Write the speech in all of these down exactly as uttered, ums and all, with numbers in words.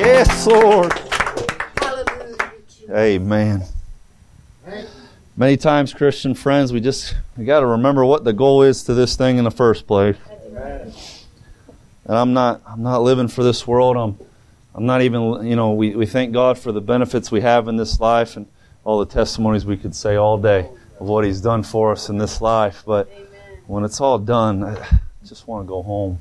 Yes, Lord. Amen. Many times, Christian friends, we just we got to remember what the goal is to this thing in the first place. And I'm not I'm not living for this world. I'm I'm not even, you know, we, we thank God for the benefits we have in this life and all the testimonies we could say all day of what He's done for us in this life. But when it's all done, I just want to go home.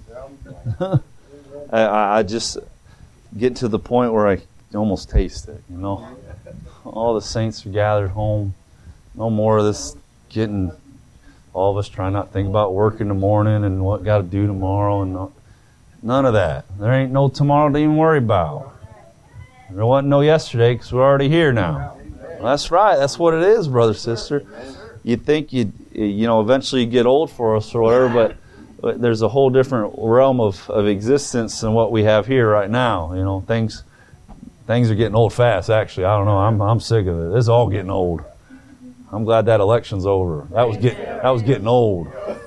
I, I just get to the point where I almost taste it, you know. All the saints are gathered home. No more of this getting, all of us trying not to think about work in the morning and what got to do tomorrow. And no, none of that. There ain't no tomorrow to even worry about. There wasn't no yesterday because we're already here now. Well, that's right. That's what it is, brother, sister. You think you you know eventually you get old for us or whatever, but, but there's a whole different realm of, of existence than what we have here right now. You know, things things are getting old fast. Actually, I don't know. I'm I'm sick of it. It's all getting old. I'm glad that election's over. That was getting that was getting old.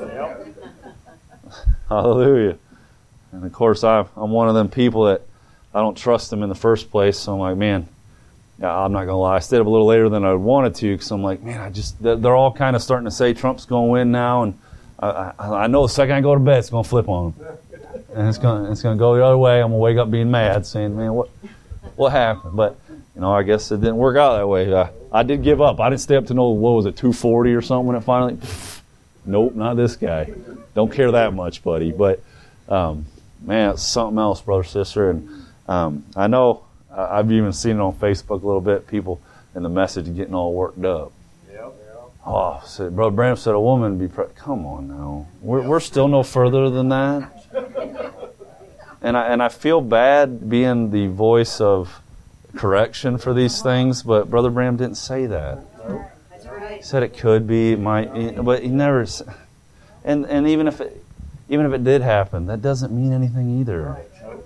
Hallelujah. And of course, I I'm one of them people that I don't trust them in the first place. So I'm like, man. Yeah, I'm not going to lie. I stayed up a little later than I wanted to because I'm like, man, I just, they're all kind of starting to say Trump's going to win now. And I, I, I know the second I go to bed, it's going to flip on them. And it's going to, it's going to go the other way. I'm going to wake up being mad saying, man, what what happened? But, you know, I guess it didn't work out that way. I, I did give up. I didn't stay up to know, what was it, two forty or something when it finally, nope, not this guy. Don't care that much, buddy. But, um, man, it's something else, brother, sister. And um, I know, I've even seen it on Facebook a little bit, people in the message getting all worked up. Yep. Oh, so Brother Branham said a woman be pre- come on now. We're we're still no further than that. And I and I feel bad being the voice of correction for these things, but Brother Branham didn't say that. That's right. He said it could be, it might, but he never. And and even if it even if it did happen, that doesn't mean anything either.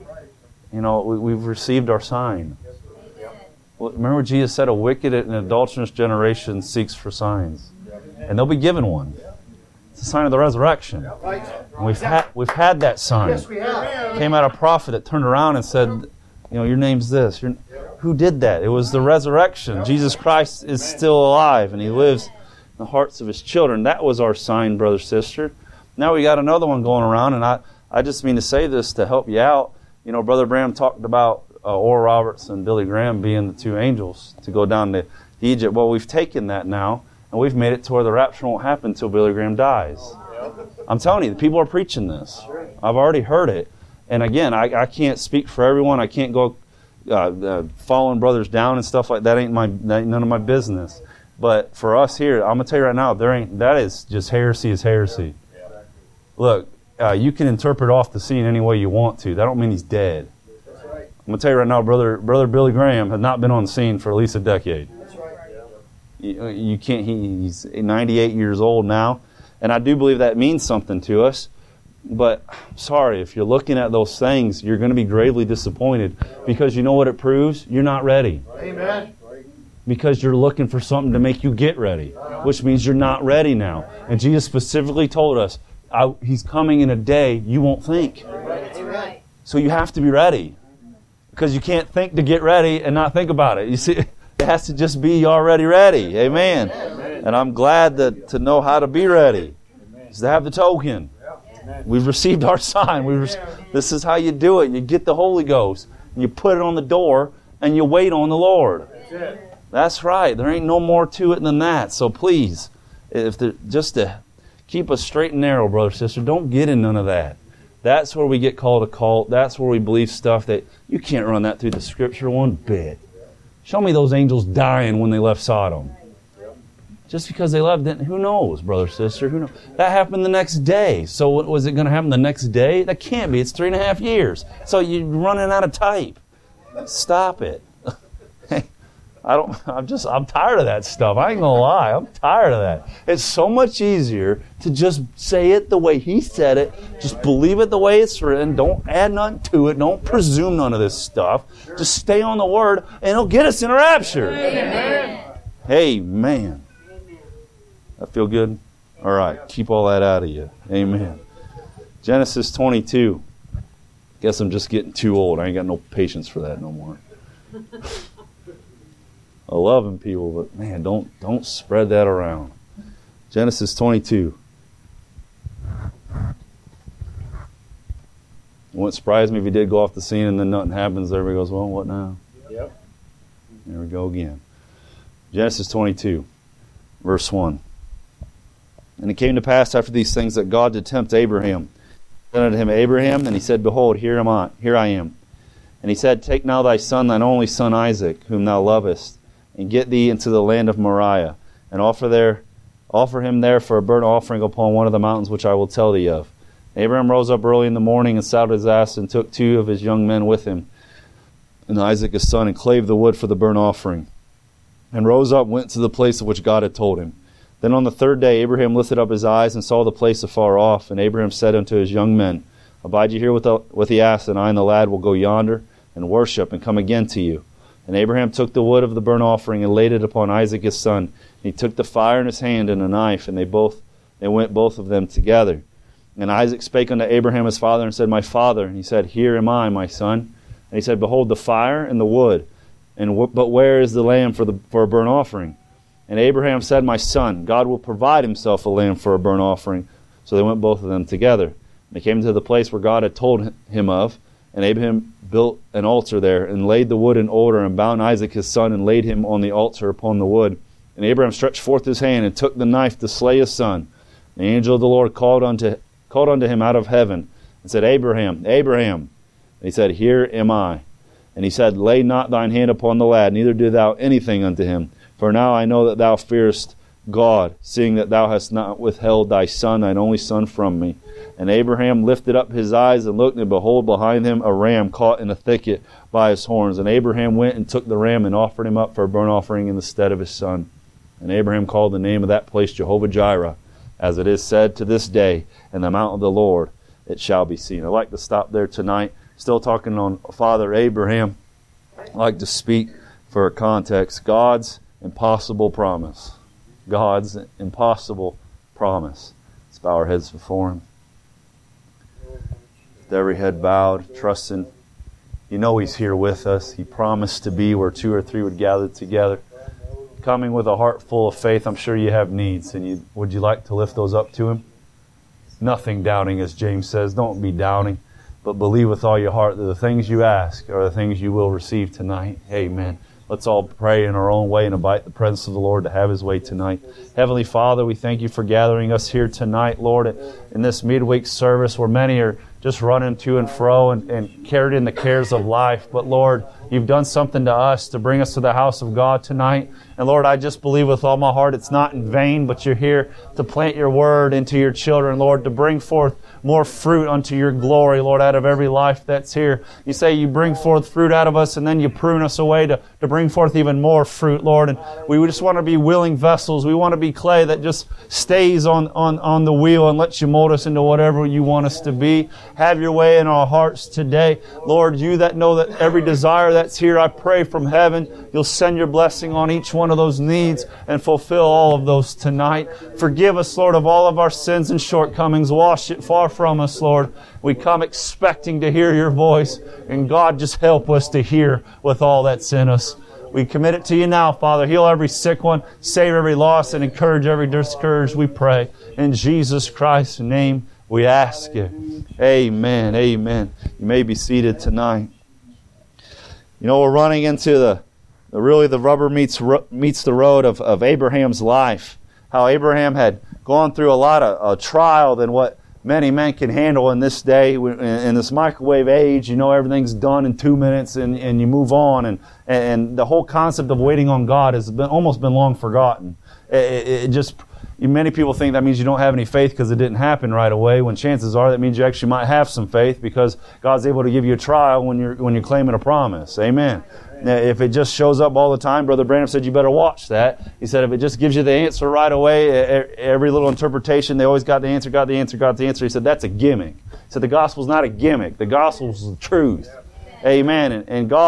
You know, we, we've received our sign. Well, remember Jesus said, a wicked and adulterous generation seeks for signs. And they'll be given one. It's a sign of the resurrection. And we've had we've had that sign. Yes, we have. Came out a prophet that turned around and said, you know, your name's this. Your, who did that? It was the resurrection. Jesus Christ is still alive and He lives in the hearts of His children. That was our sign, brother, sister. Now we got another one going around, and I, I just mean to say this to help you out. You know, Brother Branham talked about uh, Oral Roberts and Billy Graham being the two angels to go down to Egypt. Well, we've taken that now, and we've made it to where the rapture won't happen until Billy Graham dies. I'm telling you, the people are preaching this. I've already heard it. And again, I, I can't speak for everyone. I can't go uh, uh, following brothers down and stuff like that. Ain't my that ain't none of my business. But for us here, I'm gonna tell you right now, there ain't that is just heresy is heresy. Look. Uh, you can interpret off the scene any way you want to. That don't mean he's dead. That's right. I'm going to tell you right now, brother brother Billy Graham had not been on the scene for at least a decade. That's right. You, you can't. He, he's ninety-eight years old now, and I do believe that means something to us. But sorry, if you're looking at those things, you're going to be gravely disappointed because you know what it proves? You're not ready. Amen. Because you're looking for something to make you get ready, which means you're not ready now. And Jesus specifically told us, I, He's coming in a day you won't think. That's right. So you have to be ready. Because you can't think to get ready and not think about it. You see, it has to just be already ready. Amen. Amen. And I'm glad that to know how to be ready is to have the token. Amen. We've received our sign. We've re- this is how you do it. You get the Holy Ghost and you put it on the door and you wait on the Lord. That's it. That's right. There ain't no more to it than that. So please, if there, just to keep us straight and narrow, brother, sister. Don't get in none of that. That's where we get called a cult. That's where we believe stuff that you can't run that through the Scripture one bit. Show me those angels dying when they left Sodom. Just because they left, who knows, brother, sister? Who knows? That happened the next day. So what, was it going to happen the next day? That can't be. It's three and a half years. So you're running out of type. Stop it. I don't, I'm just, I'm tired of that stuff. I ain't going to lie. I'm tired of that. It's so much easier to just say it the way He said it. Just believe it the way it's written. Don't add nothing to it. Don't presume none of this stuff. Just stay on the Word and it'll get us in a rapture. Amen. Amen. That feel good? All right. Keep all that out of you. Amen. Genesis twenty-two. Guess I'm just getting too old. I ain't got no patience for that no more. I love him, people, but man, don't don't spread that around. Genesis twenty-two. It wouldn't surprise me if he did go off the scene and then nothing happens. Everybody goes, well, what now? Yep. There we go again. Genesis twenty-two, verse one. And it came to pass after these things that God did tempt Abraham. He said unto him, Abraham, and he said, Behold, here am I, here I am. And he said, Take now thy son, thine only son Isaac, whom thou lovest, and get thee into the land of Moriah, and offer there, offer him there for a burnt offering upon one of the mountains which I will tell thee of. And Abraham rose up early in the morning and saddled his ass, and took two of his young men with him, and Isaac his son, and clave the wood for the burnt offering. And rose up, went to the place of which God had told him. Then on the third day Abraham lifted up his eyes and saw the place afar off. And Abraham said unto his young men, Abide ye here with the, with the ass, and I and the lad will go yonder and worship, and come again to you. And Abraham took the wood of the burnt offering and laid it upon Isaac his son. And he took the fire in his hand and a knife, and they both they went both of them together. And Isaac spake unto Abraham his father, and said, My father. And he said, Here am I, my son. And he said, Behold the fire and the wood, and w- but where is the lamb for the for a burnt offering? And Abraham said, My son, God will provide himself a lamb for a burnt offering. So they went both of them together. And they came to the place where God had told him of, and Abraham built an altar there, and laid the wood in order, and bound Isaac his son, and laid him on the altar upon the wood. And Abraham stretched forth his hand, and took the knife to slay his son. And the angel of the Lord called unto, called unto him out of heaven, and said, Abraham, Abraham. And he said, Here am I. And he said, Lay not thine hand upon the lad, neither do thou anything unto him. For now I know that thou fearest God, seeing that thou hast not withheld thy son, thine only son, from me. And Abraham lifted up his eyes and looked, and behold, behind him a ram caught in a thicket by his horns. And Abraham went and took the ram and offered him up for a burnt offering in the stead of his son. And Abraham called the name of that place Jehovah-Jireh, as it is said to this day, In the mount of the Lord it shall be seen. I'd like to stop there tonight. Still talking on Father Abraham. I'd like to speak for context. God's impossible promise. God's impossible promise. Let's bow our heads before Him. With every head bowed, trusting. You know He's here with us. He promised to be where two or three would gather together. Coming with a heart full of faith, I'm sure you have needs. And you, would you like to lift those up to Him? Nothing doubting, as James says. Don't be doubting, but believe with all your heart that the things you ask are the things you will receive tonight. Amen. Let's all pray in our own way and invite the presence of the Lord to have His way tonight. Heavenly Father, we thank You for gathering us here tonight, Lord, in this midweek service where many are just running to and fro and, and carried in the cares of life. But Lord, You've done something to us to bring us to the house of God tonight. And Lord, I just believe with all my heart it's not in vain, but You're here to plant Your word into Your children, Lord, to bring forth more fruit unto Your glory, Lord, out of every life that's here. You say You bring forth fruit out of us, and then You prune us away to, to bring forth even more fruit, Lord. And we just want to be willing vessels. We want to be clay that just stays on, on, on the wheel and lets You mold us into whatever You want us to be. Have Your way in our hearts today. Lord, You that know that every desire that's here, I pray from heaven, You'll send Your blessing on each one of those needs and fulfill all of those tonight. Forgive us, Lord, of all of our sins and shortcomings. Wash it far from us, Lord. We come expecting to hear Your voice, and God, just help us to hear with all that's in us. We commit it to You now, Father. Heal every sick one, save every lost, and encourage every discouraged, we pray. In Jesus Christ's name we ask it. Amen. Amen. You may be seated tonight. You know, we're running into the, the really the rubber meets meets the road of, of Abraham's life. How Abraham had gone through a lot of a trial than what many men can handle in this day, in this microwave age. You know, everything's done in two minutes and, and you move on. And, and the whole concept of waiting on God has been almost been long forgotten. It, it, it just, many people think that means you don't have any faith because it didn't happen right away, when chances are that means you actually might have some faith because God's able to give you a trial when you're, when you're claiming a promise. Amen. Now, if it just shows up all the time, Brother Branham said you better watch that. He said if it just gives you the answer right away, every little interpretation, they always got the answer, got the answer, got the answer. He said that's a gimmick. He said the gospel's not a gimmick. The gospel's the truth. Amen. And, and God,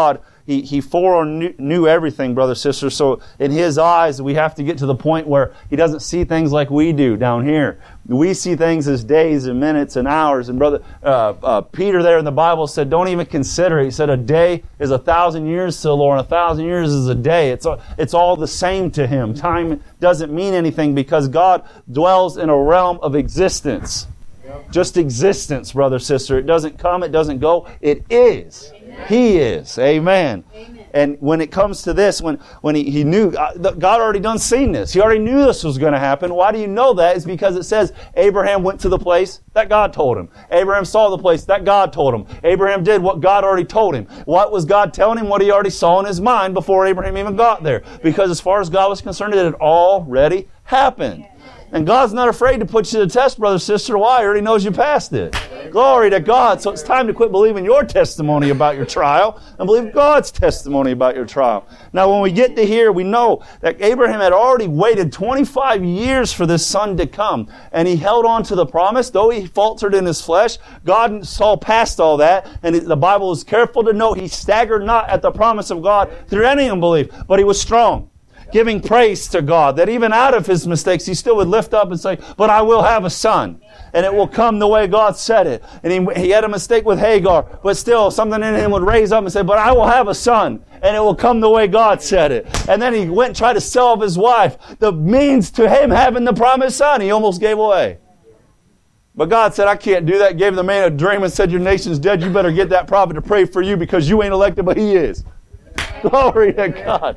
he, he foreknew knew everything, brother, sister. So in his eyes, we have to get to the point where he doesn't see things like we do down here. We see things as days and minutes and hours. And brother uh, uh, Peter there in the Bible said, don't even consider it. He said, a day is a thousand years to the Lord, and a thousand years is a day. It's, it's all the same to him. Time doesn't mean anything because God dwells in a realm of existence. Just existence, brother, sister. It doesn't come, it doesn't go. It is. Amen. He is. Amen. Amen. And when it comes to this, when, when he, he knew, God already done seen this. He already knew this was going to happen. Why do you know that? It's because it says Abraham went to the place that God told him. Abraham saw the place that God told him. Abraham did what God already told him. What was God telling him? What he already saw in his mind before Abraham even got there. Because as far as God was concerned, it had already happened. And God's not afraid to put you to the test, brother, sister. Why? He already knows you passed it. Glory to God. So it's time to quit believing your testimony about your trial and believe God's testimony about your trial. Now, when we get to here, we know that Abraham had already waited twenty-five years for this son to come. And he held on to the promise. Though he faltered in his flesh, God saw past all that. And the Bible is careful to note he staggered not at the promise of God through any unbelief, but he was strong, giving praise to God, that even out of his mistakes, he still would lift up and say, but I will have a son, and it will come the way God said it. And he, he had a mistake with Hagar, but still something in him would raise up and say, but I will have a son, and it will come the way God said it. And then he went and tried to sell off his wife, the means to him having the promised son, he almost gave away. But God said, I can't do that. Gave the man a dream and said, your nation's dead. You better get that prophet to pray for you because you ain't elected, but he is. Glory to God.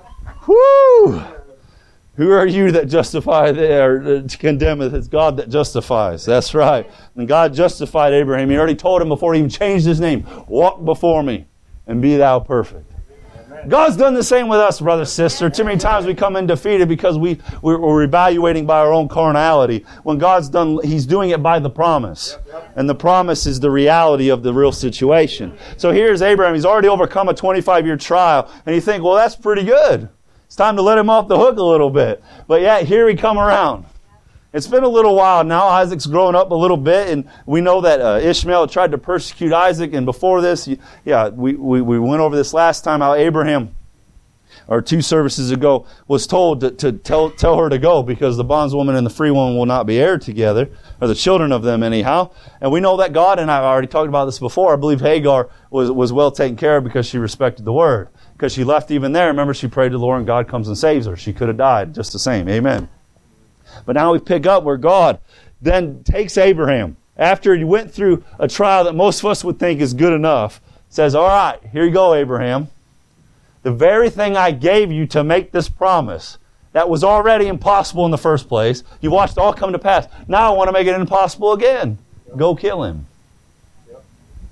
Woo! Who are you that justify or condemneth? It's God that justifies. That's right. And God justified Abraham. He already told him before he even changed his name, walk before me and be thou perfect. God's done the same with us, brother, sister. Too many times we come in defeated because we, we're, we're evaluating by our own carnality. When God's done, He's doing it by the promise. And the promise is the reality of the real situation. So here's Abraham. He's already overcome a twenty-five-year trial. And you think, well, that's pretty good. It's time to let him off the hook a little bit. But yeah, here we come around. It's been a little while now. Isaac's grown up a little bit, and we know that uh, Ishmael tried to persecute Isaac. And before this, yeah, we, we, we went over this last time, how Abraham, or two services ago, was told to, to tell, tell her to go because the bondswoman and the free woman will not be heirs together, or the children of them anyhow. And we know that God, and I've already talked about this before, I believe Hagar was, was well taken care of because she respected the word. Because she left even there. Remember, she prayed to the Lord and God comes and saves her. She could have died just the same. Amen. But now we pick up where God then takes Abraham. After he went through a trial that most of us would think is good enough, says, all right, here you go, Abraham. The very thing I gave you to make this promise that was already impossible in the first place, you watched it all come to pass. Now I want to make it impossible again. Go kill him. Yep.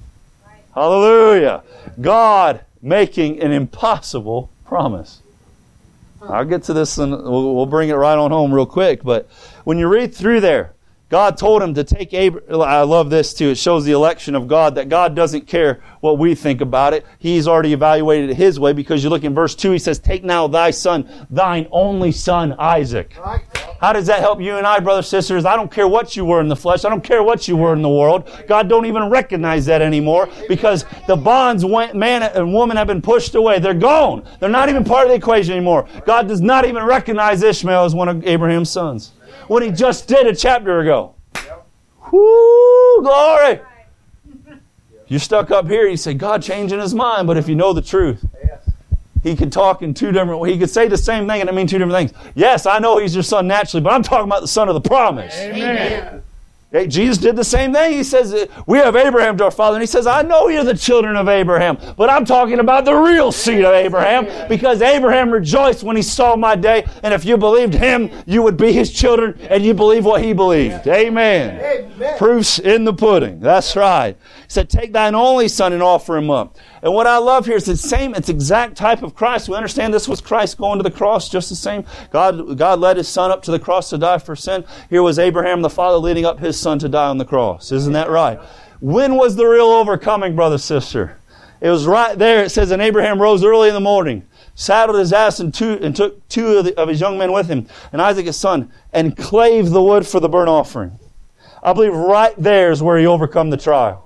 Hallelujah. God making an impossible promise. I'll get to this and we'll, we'll bring it right on home real quick. But when you read through there, God told him to take Abraham. I love this too. It shows the election of God, that God doesn't care what we think about it. He's already evaluated it His way, because you look in verse two, He says, take now thy son, thine only son, Isaac. Right. How does that help you and I, brothers, sisters? I don't care what you were in the flesh. I don't care what you were in the world. God don't even recognize that anymore, because the bonds, went, man and woman, have been pushed away. They're gone. They're not even part of the equation anymore. God does not even recognize Ishmael as one of Abraham's sons, when He just did a chapter ago. Yep. Whoo, glory. You're stuck up here, you say, God changing His mind. But if you know the truth, yes, He could talk in two different ways. He could say the same thing and it mean two different things. Yes, I know He's your son naturally, but I'm talking about the son of the promise. Amen. Hey, Jesus did the same thing. He says, we have Abraham to our father. And He says, I know you're the children of Abraham, but I'm talking about the real seed of Abraham, because Abraham rejoiced when he saw my day. And if you believed him, you would be his children, and you believe what he believed. Amen. Amen. Proof's in the pudding. That's right. He said, take thine only son and offer him up. And what I love here is the same, it's exact type of Christ. We understand this was Christ going to the cross just the same. God, God led His son up to the cross to die for sin. Here was Abraham the father leading up his son to die on the cross. Isn't that right? When was the real overcoming, brother, sister? It was right there. It says, and Abraham rose early in the morning, saddled his ass and, two, and took two of, the, of his young men with him, and Isaac his son, and clave the wood for the burnt offering. I believe right there is where he overcome the trial.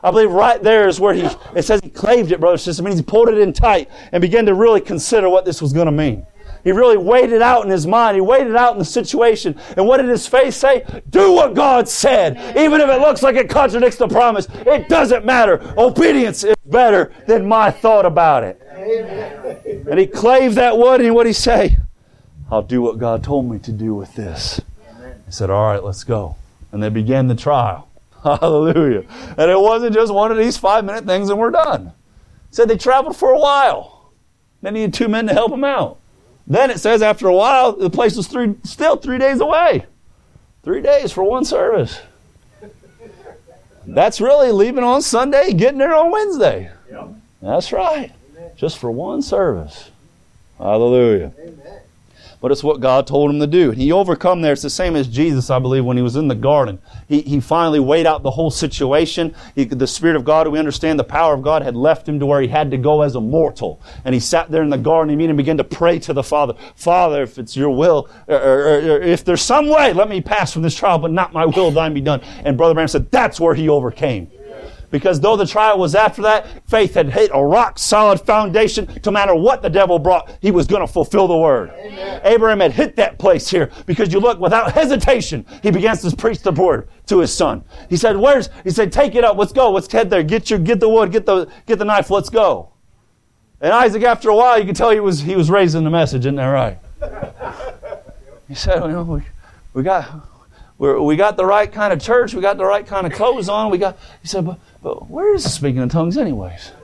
I believe right there is where he, it says he claved it, brother, sister. It means he pulled it in tight and began to really consider what this was going to mean. He really weighed it out in his mind. He weighed it out in the situation. And what did his faith say? Do what God said. Even if it looks like it contradicts the promise, it doesn't matter. Obedience is better than my thought about it. Amen. And he clave that wood, and what did he say? I'll do what God told me to do with this. Amen. He said, all right, let's go. And they began the trial. Hallelujah. And it wasn't just one of these five-minute things and we're done. It said they traveled for a while. They needed two men to help them out. Then it says after a while, the place was three, still three days away. Three days for one service. That's really leaving on Sunday, getting there on Wednesday. Yep. That's right. Amen. Just for one service. Hallelujah. Amen. But it's what God told him to do. He overcome there. It's the same as Jesus, I believe, when he was in the garden. He, he finally weighed out the whole situation. He, the Spirit of God, we understand the power of God had left him to where he had to go as a mortal. And he sat there in the garden and began to pray to the Father. Father, if it's your will, or, or, or if there's some way, let me pass from this trial, but not my will, thine be done. And Brother Branham said that's where he overcame. Because though the trial was after that, faith had hit a rock-solid foundation. No matter what the devil brought, he was going to fulfill the word. Amen. Abraham had hit that place here. Because you look, without hesitation, he begins to preach the word to his son. He said, "Where's?" He said, "Take it up. Let's go. Let's head there. Get your, get the wood. Get the, get the knife. Let's go." And Isaac, after a while, you could tell he was, he was raising the message. Isn't that right? He said, "You know, we, we got." We're, we got the right kind of church. We got the right kind of clothes on. We got. He said, but, but where is the speaking in tongues anyways?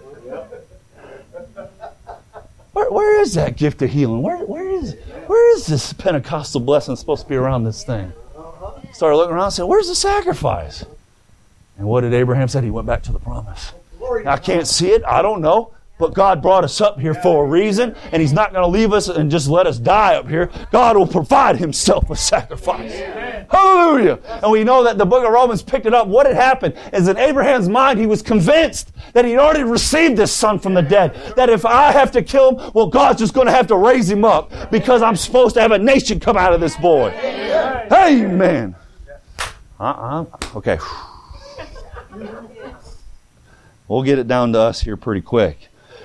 Where, where is that gift of healing? Where, where is where is this Pentecostal blessing supposed to be around this thing? Started looking around and said, where's the sacrifice? And what did Abraham say? He went back to the promise. I can't see it. I don't know. But God brought us up here for a reason, and He's not going to leave us and just let us die up here. God will provide Himself a sacrifice. Amen. Hallelujah. And we know that the book of Romans picked it up. What had happened is in Abraham's mind, he was convinced that he'd already received this son from the dead. That if I have to kill him, well, God's just going to have to raise him up because I'm supposed to have a nation come out of this boy. Amen. Amen. Uh-uh. Okay. We'll get it down to us here pretty quick.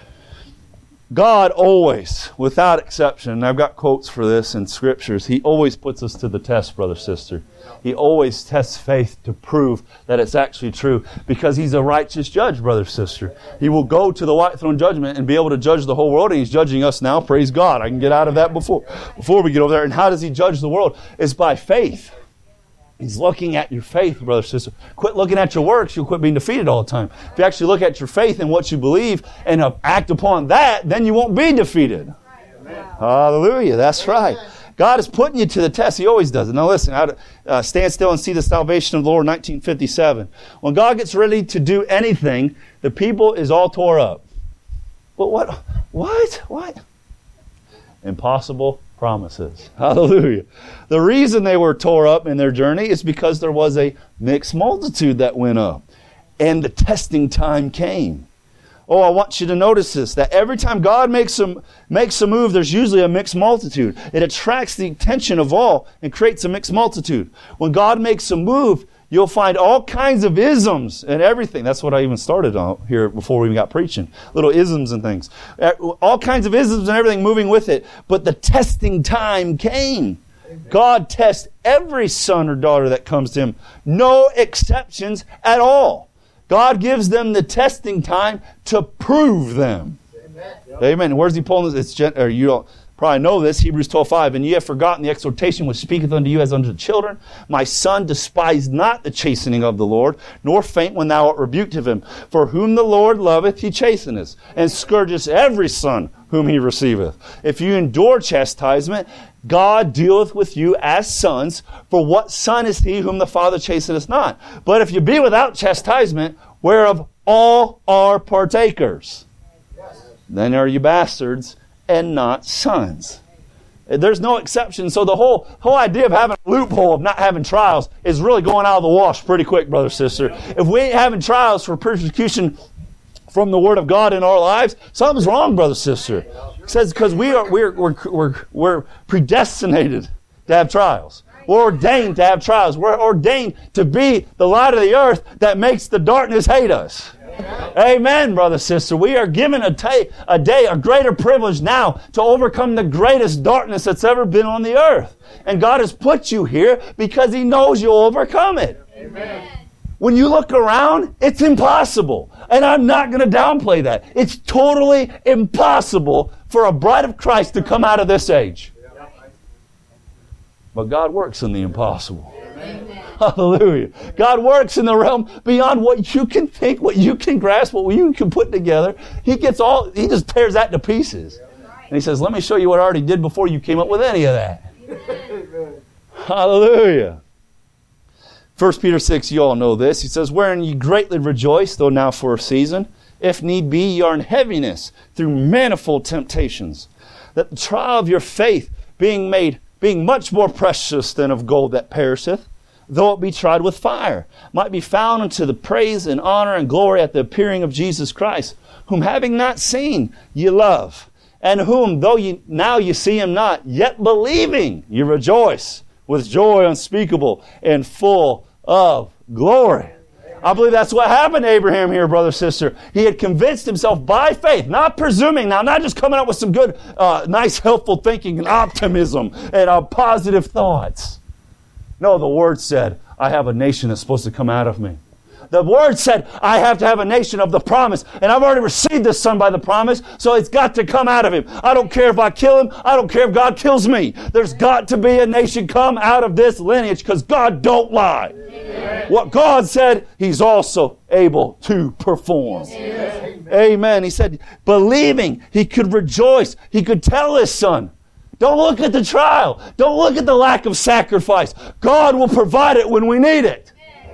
God always, without exception, and I've got quotes for this in scriptures, He always puts us to the test, brother, sister. He always tests faith to prove that it's actually true because He's a righteous judge, brother, sister. He will go to the white throne judgment and be able to judge the whole world, and He's judging us now. Praise God. I can get out of that before, before we get over there. And how does He judge the world? It's by faith. He's looking at your faith, brother, sister. Quit looking at your works. You'll quit being defeated all the time. If you actually look at your faith and what you believe and uh, act upon that, then you won't be defeated. Amen. Hallelujah. That's right. God is putting you to the test. He always does it. Now listen, I, uh, stand still and see the salvation of the Lord, nineteen fifty-seven. When God gets ready to do anything, the people is all tore up. But what? What? What? Impossible promises. Hallelujah. The reason they were tore up in their journey is because there was a mixed multitude that went up. And the testing time came. Oh, I want you to notice this, that every time God makes a, makes a move, there's usually a mixed multitude. It attracts the attention of all and creates a mixed multitude. When God makes a move, you'll find all kinds of isms and everything. That's what I even started on here before we even got preaching. Little isms and things. All kinds of isms and everything moving with it. But the testing time came. Amen. God tests every son or daughter that comes to Him. No exceptions at all. God gives them the testing time to prove them. Amen. Amen. Where's He pulling this? It's gen- or you don't probably know this, Hebrews twelve five. And ye have forgotten the exhortation which speaketh unto you as unto children. My son, despise not the chastening of the Lord, nor faint when thou art rebuked of Him. For whom the Lord loveth, He chasteneth, and scourgeth every son whom He receiveth. If you endure chastisement, God dealeth with you as sons. For what son is he whom the Father chasteneth not? But if you be without chastisement, whereof all are partakers, then are you bastards and not sons. There's no exception. So the whole whole idea of having a loophole of not having trials is really going out of the wash pretty quick, brother, sister. If we ain't having trials for persecution from the Word of God in our lives, something's wrong, brother, sister. It says because we are we're we're we're we're predestinated to have trials. We're ordained to have trials. We're ordained to be the light of the earth that makes the darkness hate us. Amen, brother, sister. We are given a, ta- a day, a greater privilege now to overcome the greatest darkness that's ever been on the earth. And God has put you here because He knows you'll overcome it. Amen. When you look around, it's impossible. And I'm not going to downplay that. It's totally impossible for a bride of Christ to come out of this age. But God works in the impossible. Amen. Hallelujah. God works in the realm beyond what you can think, what you can grasp, what you can put together. He gets all, He just tears that to pieces. And He says, let me show you what I already did before you came up with any of that. Hallelujah. First Peter six, you all know this. He says, wherein ye greatly rejoice, though now for a season, if need be, ye are in heaviness through manifold temptations, that the trial of your faith being made, being much more precious than of gold that perisheth, though it be tried with fire, might be found unto the praise and honor and glory at the appearing of Jesus Christ, whom having not seen ye love, and whom, though ye now ye see Him not, yet believing ye rejoice with joy unspeakable and full of glory. I believe that's what happened to Abraham here, brother, sister. He had convinced himself by faith, not presuming, now not just coming up with some good, uh, nice, helpful thinking and optimism and uh, positive thoughts. No, the Word said, I have a nation that's supposed to come out of me. The Word said, I have to have a nation of the promise. And I've already received this son by the promise, so it's got to come out of him. I don't care if I kill him. I don't care if God kills me. There's got to be a nation come out of this lineage because God don't lie. Amen. What God said, He's also able to perform. Amen. Amen. He said, believing He could rejoice. He could tell His son, don't look at the trial. Don't look at the lack of sacrifice. God will provide it when we need it.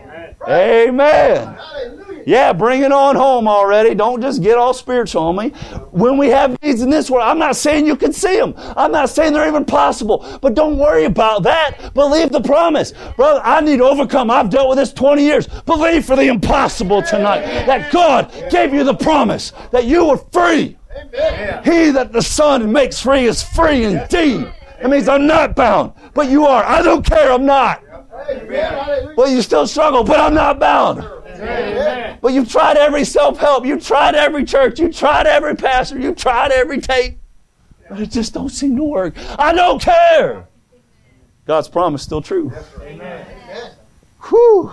Amen. Yeah, bring it on home already. Don't just get all spiritual on me. When we have needs in this world, I'm not saying you can see them. I'm not saying they're even possible. But don't worry about that. Believe the promise. Brother, I need to overcome. I've dealt with this twenty years. Believe for the impossible tonight. That God gave you the promise that you were free. Amen. He that the Son makes free is free indeed. It means I'm not bound, but you are. I don't care, I'm not. Amen. Well, you still struggle, but I'm not bound. Amen. But you've tried every self-help. You've tried every church. You've tried every pastor. You've tried every tape. But it just don't seem to work. I don't care. God's promise is still true. Amen. Whew.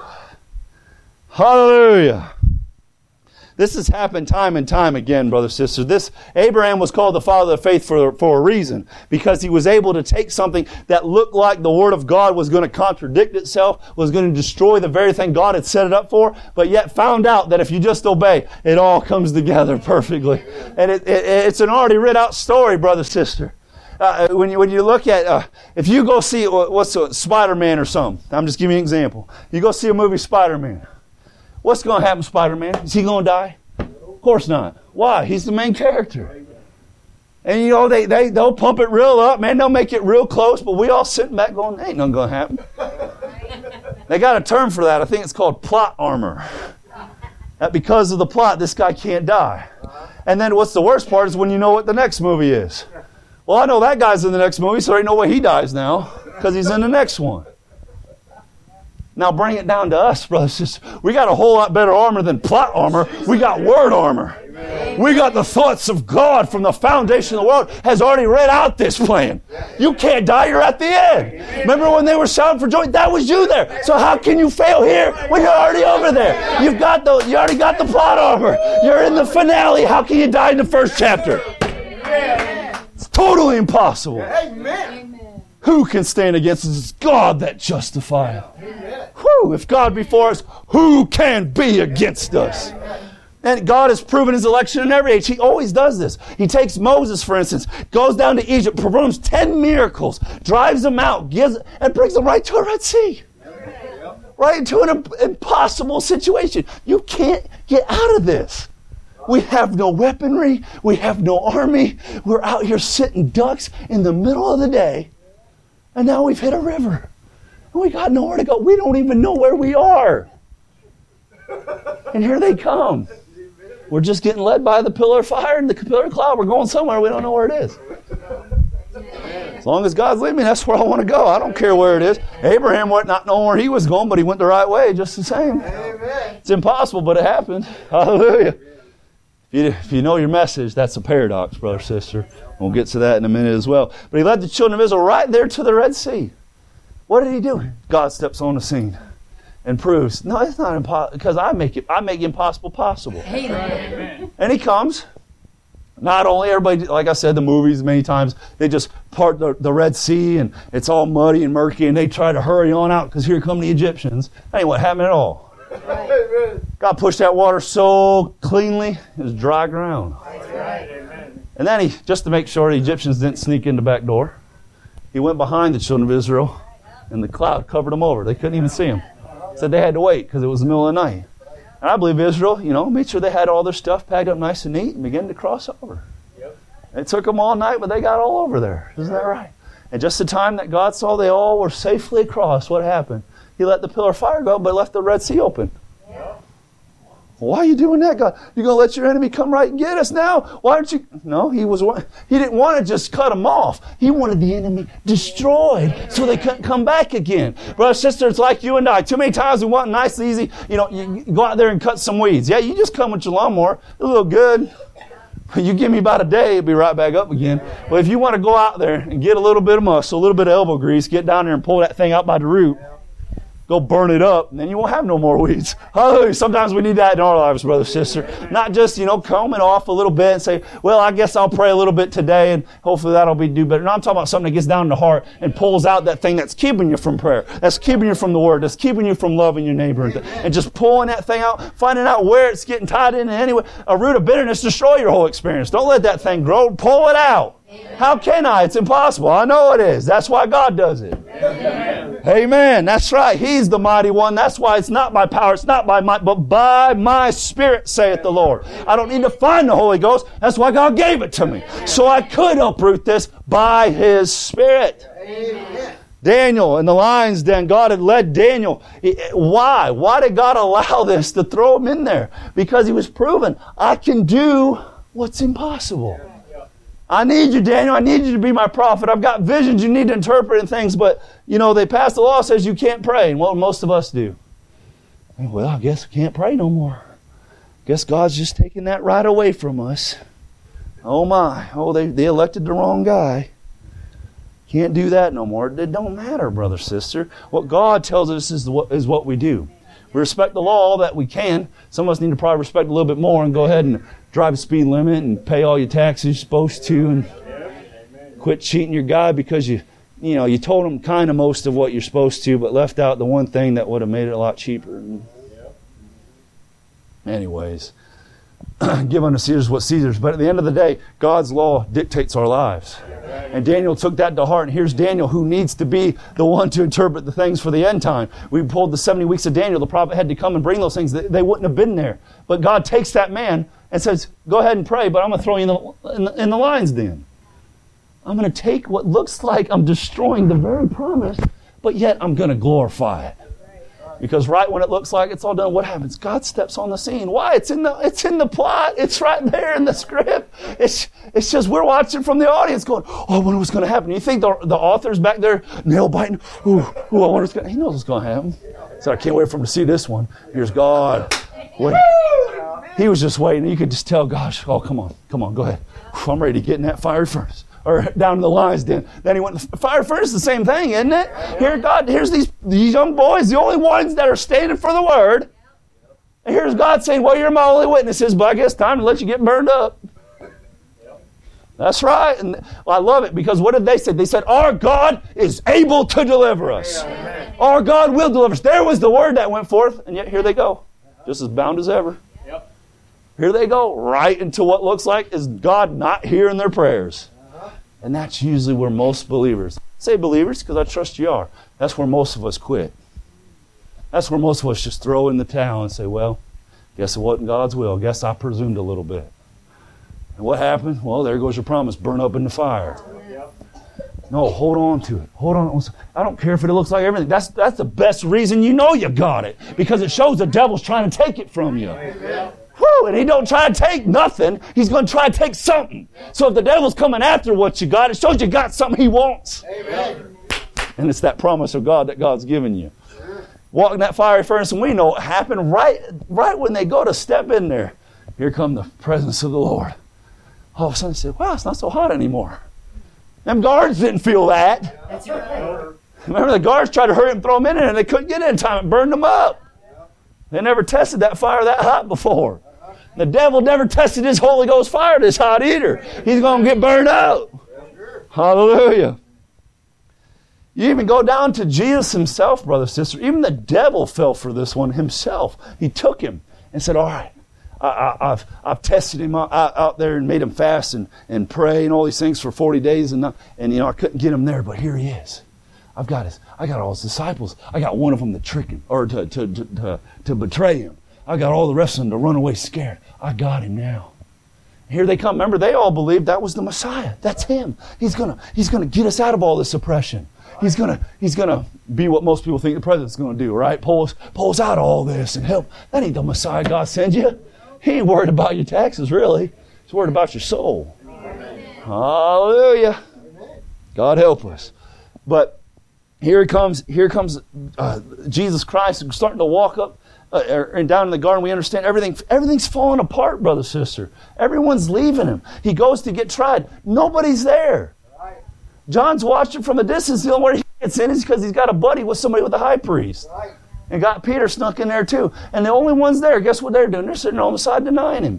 Hallelujah. This has happened time and time again, brothers and sisters. This Abraham was called the father of faith for, for a reason, because he was able to take something that looked like the Word of God was going to contradict itself, was going to destroy the very thing God had set it up for, but yet found out that if you just obey, it all comes together perfectly. And it, it, it's an already writ out story, brother, sister. Uh, when you when you look at, uh, if you go see, what's a, Spider-Man or something, I'm just giving you an example. You go see a movie, Spider-Man. What's going to happen to Spider-Man? Is he going to die? Of course not. Why? He's the main character. And you know, they, they, they'll pump it real up, man. They'll make it real close, but we all sitting back going, ain't nothing going to happen. They got a term for that. I think it's called plot armor. That because of the plot, this guy can't die. And then what's the worst part is when you know what the next movie is. Well, I know that guy's in the next movie, so I know way he dies now because he's in the next one. Now bring it down to us, brothers and sisters. We got a whole lot better armor than plot armor. We got word armor. Amen. We got the thoughts of God from the foundation of the world has already read out this plan. You can't die, you're at the end. Amen. Remember when they were shouting for joy? That was you there. So how can you fail here when you're already over there? You've got the you already got the plot armor. You're in the finale. How can you die in the first chapter? It's totally impossible. Amen. Who can stand against us? It's God that justifieth. Whew, if God be for us, who can be against us? And God has proven His election in every age. He always does this. He takes Moses, for instance, goes down to Egypt, performs ten miracles, drives them out, gives, and brings them right to a Red Sea. Right into an impossible situation. You can't get out of this. We have no weaponry. We have no army. We're out here sitting ducks in the middle of the day. And now we've hit a river. And we got nowhere to go. We don't even know where we are. And here they come. We're just getting led by the pillar of fire and the pillar of cloud. We're going somewhere. We don't know where it is. As long as God's leading me, that's where I want to go. I don't care where it is. Abraham was not knowing where he was going, but he went the right way just the same. Amen. It's impossible, but it happened. Hallelujah. If you, if you know your message, that's a paradox, brother, sister. We'll get to that in a minute as well. But he led the children of Israel right there to the Red Sea. What did he do? God steps on the scene and proves, no, it's not impossible, because I make it, I make impossible possible. Amen. And he comes. Not only everybody, like I said, the movies many times, they just part the, the Red Sea and it's all muddy and murky and they try to hurry on out because here come the Egyptians. That ain't what happened at all. Right. God pushed that water so cleanly, it was dry ground. Right. And then he, just to make sure the Egyptians didn't sneak in the back door, he went behind the children of Israel and the cloud covered them over. They couldn't even see him. Said they had to wait because it was the middle of the night. And I believe Israel, you know, made sure they had all their stuff packed up nice and neat and began to cross over. Yep. It took them all night, but they got all over there. Isn't that right? And just the time that God saw they all were safely across, what happened? He let the pillar of fire go, but left the Red Sea open. Yep. Why are you doing that, God? You're going to let your enemy come right and get us now? Why aren't you? No, he was. He didn't want to just cut them off. He wanted the enemy destroyed so they couldn't come back again. Brothers and sisters, it's like you and I. Too many times we want nice, easy, you know, you go out there and cut some weeds. Yeah, you just come with your lawnmower. A little good. You give me about a day, it'll be right back up again. But if you want to go out there and get a little bit of muscle, a little bit of elbow grease, get down there and pull that thing out by the root, go burn it up, and then you won't have no more weeds. Hallelujah. Sometimes we need that in our lives, brother, sister. Not just, you know, comb it off a little bit and say, well, I guess I'll pray a little bit today, and hopefully that'll be do better. No, I'm talking about something that gets down in the heart and pulls out that thing that's keeping you from prayer, that's keeping you from the Word, that's keeping you from loving your neighbor, and, and just pulling that thing out, finding out where it's getting tied in. And anyway, a root of bitterness destroy your whole experience. Don't let that thing grow. Pull it out. Amen. How can I? It's impossible. I know it is. That's why God does it. Amen. Amen. That's right. He's the mighty one. That's why it's not by power, it's not by might, but by my Spirit, saith the Lord. I don't need to find the Holy Ghost. That's why God gave it to me. So I could uproot this by His Spirit. Amen. Daniel in the lion's den, God had led Daniel. Why? Why did God allow this to throw him in there? Because He was proven, I can do what's impossible. I need you, Daniel. I need you to be my prophet. I've got visions you need to interpret and things, but, you know, they passed the law that says you can't pray. And what most of us do? Well, I guess I can't pray no more. Guess God's just taking that right away from us. Oh, my. Oh, they, they elected the wrong guy. Can't do that no more. It don't matter, brother, sister. What God tells us is what, is what we do. We respect the law all that we can. Some of us need to probably respect a little bit more and go ahead and drive the speed limit and pay all your taxes you're supposed to and quit cheating your guy because you, you know, you told him kind of most of what you're supposed to, but left out the one thing that would have made it a lot cheaper. Anyways, give unto Caesar's what Caesar's. But at the end of the day, God's law dictates our lives. And Daniel took that to heart. And here's Daniel, who needs to be the one to interpret the things for the end time. We pulled the seventy weeks of Daniel. The prophet had to come and bring those things. They wouldn't have been there. But God takes that man and says, go ahead and pray, but I'm going to throw you in the, in the, in the lion's den. I'm going to take what looks like I'm destroying the very promise, but yet I'm going to glorify it. Because right when it looks like it's all done, what happens? God steps on the scene. Why? It's in the it's in the plot. It's right there in the script. It's it's just we're watching from the audience going, oh, I wonder what's going to happen. You think the, the author's back there nail biting? Ooh, ooh, I wonder what's going to He knows what's going to happen. So I can't wait for him to see this one. Here's God. Wait. He was just waiting. You could just tell, gosh, oh, come on, come on, go ahead. I'm ready to get in that fiery furnace. Or down to the lion's den. Then he went to the fire furnace, the same thing, isn't it? Here, God, here's these, these young boys, the only ones that are standing for the word. And here's God saying, well, you're my only witnesses, but I guess it's time to let you get burned up. That's right. And well, I love it because what did they say? They said, our God is able to deliver us. Amen. Our God will deliver us. There was the word that went forth, and yet here they go, just as bound as ever. Yep. Here they go, right into what looks like is God not hearing their prayers. And that's usually where most believers, say believers because I trust you are, that's where most of us quit. That's where most of us just throw in the towel and say, well, guess it wasn't God's will. Guess I presumed a little bit. And what happened? Well, there goes your promise. Burn up in the fire. No, hold on to it. Hold on. I don't care if it looks like everything. That's that's the best reason you know you got it. Because it shows the devil's trying to take it from you. Woo! Woo! And he don't try to take nothing. He's going to try to take something. So if the devil's coming after what you got, it shows you got something he wants. Amen. And it's that promise of God that God's given you. Walk in that fiery furnace, and we know it happened right, right when they go to step in there. Here come the presence of the Lord. All of a sudden they said, wow, it's not so hot anymore. Them guards didn't feel that. That's right. Remember, the guards tried to hurry and throw them in there, and they couldn't get in in time. It burned them up. They never tested that fire that hot before. The devil never tested his Holy Ghost fire this hot either. He's going to get burned out. Hallelujah. You even go down to Jesus himself, brother, sister. Even the devil fell for this one himself. He took him and said, all right, I, I, I've, I've tested him out, out there and made him fast and, and pray and all these things for forty days. And, not, and you know, I couldn't get him there, but here he is. I've got his, I got all his disciples. I got one of them to trick him or to, to, to, to, to betray him. I got all the rest of them to run away scared. I got him now. Here they come. Remember, they all believed that was the Messiah. That's him. He's gonna, he's gonna get us out of all this oppression. He's gonna, he's gonna be what most people think the president's gonna do, right? Pull us, pull us out of all this and help. That ain't the Messiah God sends you. He ain't worried about your taxes, really. He's worried about your soul. Amen. Hallelujah. God help us. But here he comes. Here comes uh, Jesus Christ starting to walk up uh, and down in the garden. We understand everything. Everything's falling apart, brother, sister. Everyone's leaving him. He goes to get tried. Nobody's there. John's watching from a distance. The only way he gets in is because he's got a buddy with somebody with the high priest. Right. And got Peter snuck in there too. And the only ones there, guess what they're doing? They're sitting on the side denying him.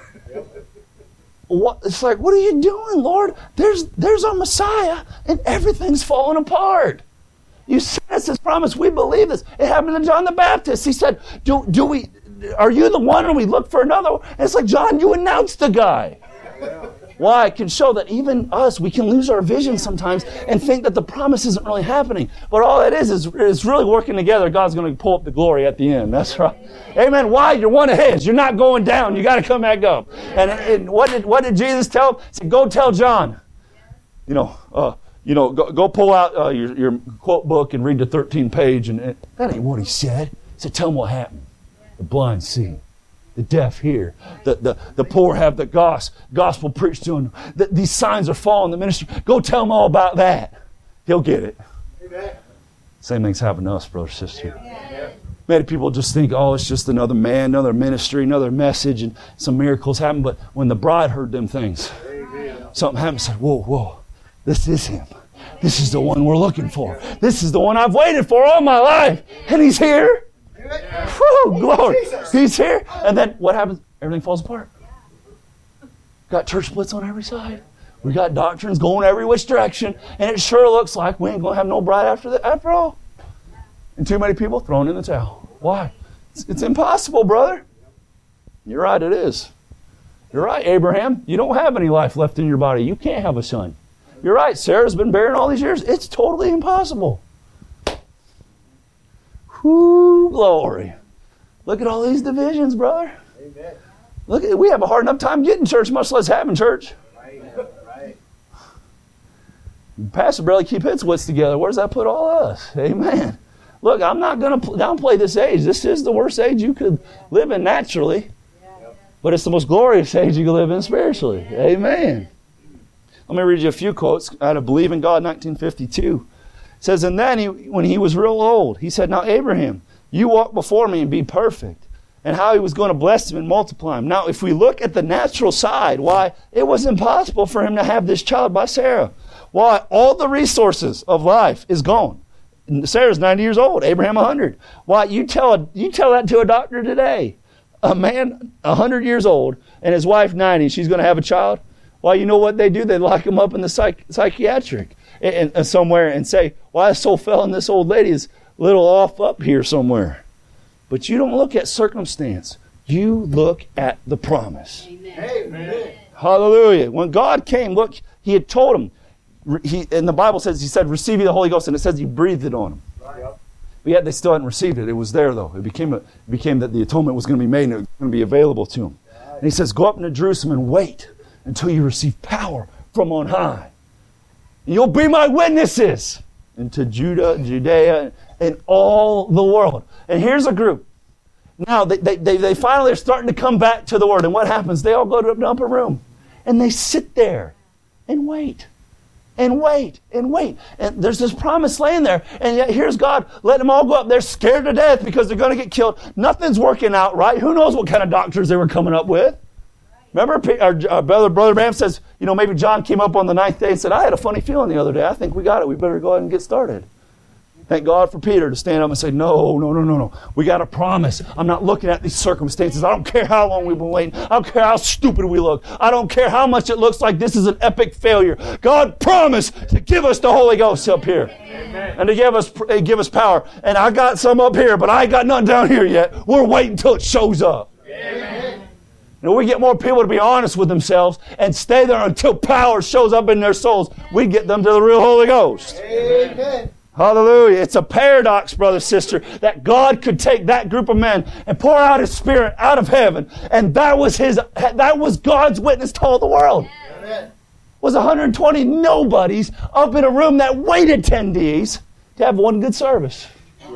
What, it's like, what are you doing, Lord? There's, there's our Messiah, and everything's falling apart. You sent us this promise. We believe this. It happened to John the Baptist. He said, do, do we, are you the one, and we look for another one? And it's like, John, you announced the guy. Yeah. Why? It can show that even us, we can lose our vision sometimes and think that the promise isn't really happening. But all it is, is it's really working together. God's going to pull up the glory at the end. That's right. Amen. Why? You're one of His. You're not going down. You got to come back up. And, and what did what did Jesus tell? He said, go tell John. You know, uh, you know, go, go pull out uh, your, your quote book and read the thirteenth page. And, and that ain't what He said. He said, tell them what happened. The blind see. The deaf hear. The, the, the poor have the gospel, gospel preached to them. The, these signs are falling in the ministry. Go tell them all about that. He'll get it. Amen. Same thing's happened to us, brother, sister. Amen. Many people just think, oh, it's just another man, another ministry, another message, and some miracles happen. But when the bride heard them things, Amen. Something happened. Said, whoa, whoa, this is Him. This is the one we're looking for. This is the one I've waited for all my life. And He's here. Whew, glory. He's here. And then what happens? Everything falls apart. Got church splits on every side. We got doctrines going every which direction. And it sure looks like we ain't going to have no bride after that, after all. And too many people thrown in the towel. Why? It's, it's impossible, brother. You're right, it is. You're right, Abraham. You don't have any life left in your body. You can't have a son. You're right. Sarah's been barren all these years. It's totally impossible. Whoo, glory. Look at all these divisions, brother. Amen. Look at, we have a hard enough time getting church, much less having church. Right. Right. Pastor barely keep his wits together. Where does that put all of us? Amen. Look, I'm not going to downplay this age. This is the worst age you could live in naturally. But it's the most glorious age you can live in spiritually. Amen. Let me read you a few quotes out of Believe in God nineteen fifty-two. It says, and then he, when he was real old, he said, now Abraham, you walk before me and be perfect. And how he was going to bless him and multiply him. Now, if we look at the natural side, why? It was impossible for him to have this child by Sarah. Why? All the resources of life is gone. Sarah's ninety years old, Abraham one hundred. Why? You tell, you tell that to a doctor today. A man one hundred years old and his wife ninety, she's going to have a child. Why, you know what they do? They lock him up in the psych, psychiatric and, and somewhere and say, why this soul fell in this old lady is a little off up here somewhere. But you don't look at circumstance. You look at the promise. Amen. Amen. Hallelujah. When God came, look, He had told him. He, and the Bible says, He said, receive ye the Holy Ghost. And it says He breathed it on him. Right. But yet they still hadn't received it. It was there, though. It became, a, it became that the atonement was going to be made and it was going to be available to him. Right. And He says, go up into Jerusalem and wait until you receive power from on high. And you'll be my witnesses into Judah, Judea, and all the world. And here's a group. Now, they, they, they, they finally are starting to come back to the Word. And what happens? They all go to the upper room. And they sit there and wait. And wait. And wait. And there's this promise laying there. And yet here's God letting them all go up. They're scared to death because they're going to get killed. Nothing's working out right. Who knows what kind of doctors they were coming up with? Remember, our, our brother, brother Bram says, you know, maybe John came up on the ninth day and said, I had a funny feeling the other day. I think we got it. We better go ahead and get started. Thank God for Peter to stand up and say, no, no, no, no, no. We got a promise. I'm not looking at these circumstances. I don't care how long we've been waiting. I don't care how stupid we look. I don't care how much it looks like this is an epic failure. God promised to give us the Holy Ghost up here. Amen. And to give us give us power. And I got some up here, but I ain't got none down here yet. We're waiting until it shows up. Amen. And we get more people to be honest with themselves and stay there until power shows up in their souls. We get them to the real Holy Ghost. Amen. Hallelujah. It's a paradox, brother, sister, that God could take that group of men and pour out His Spirit out of heaven. And that was His, that was God's witness to all the world. Amen. Was one hundred twenty nobodies up in a room that waited ten days to have one good service.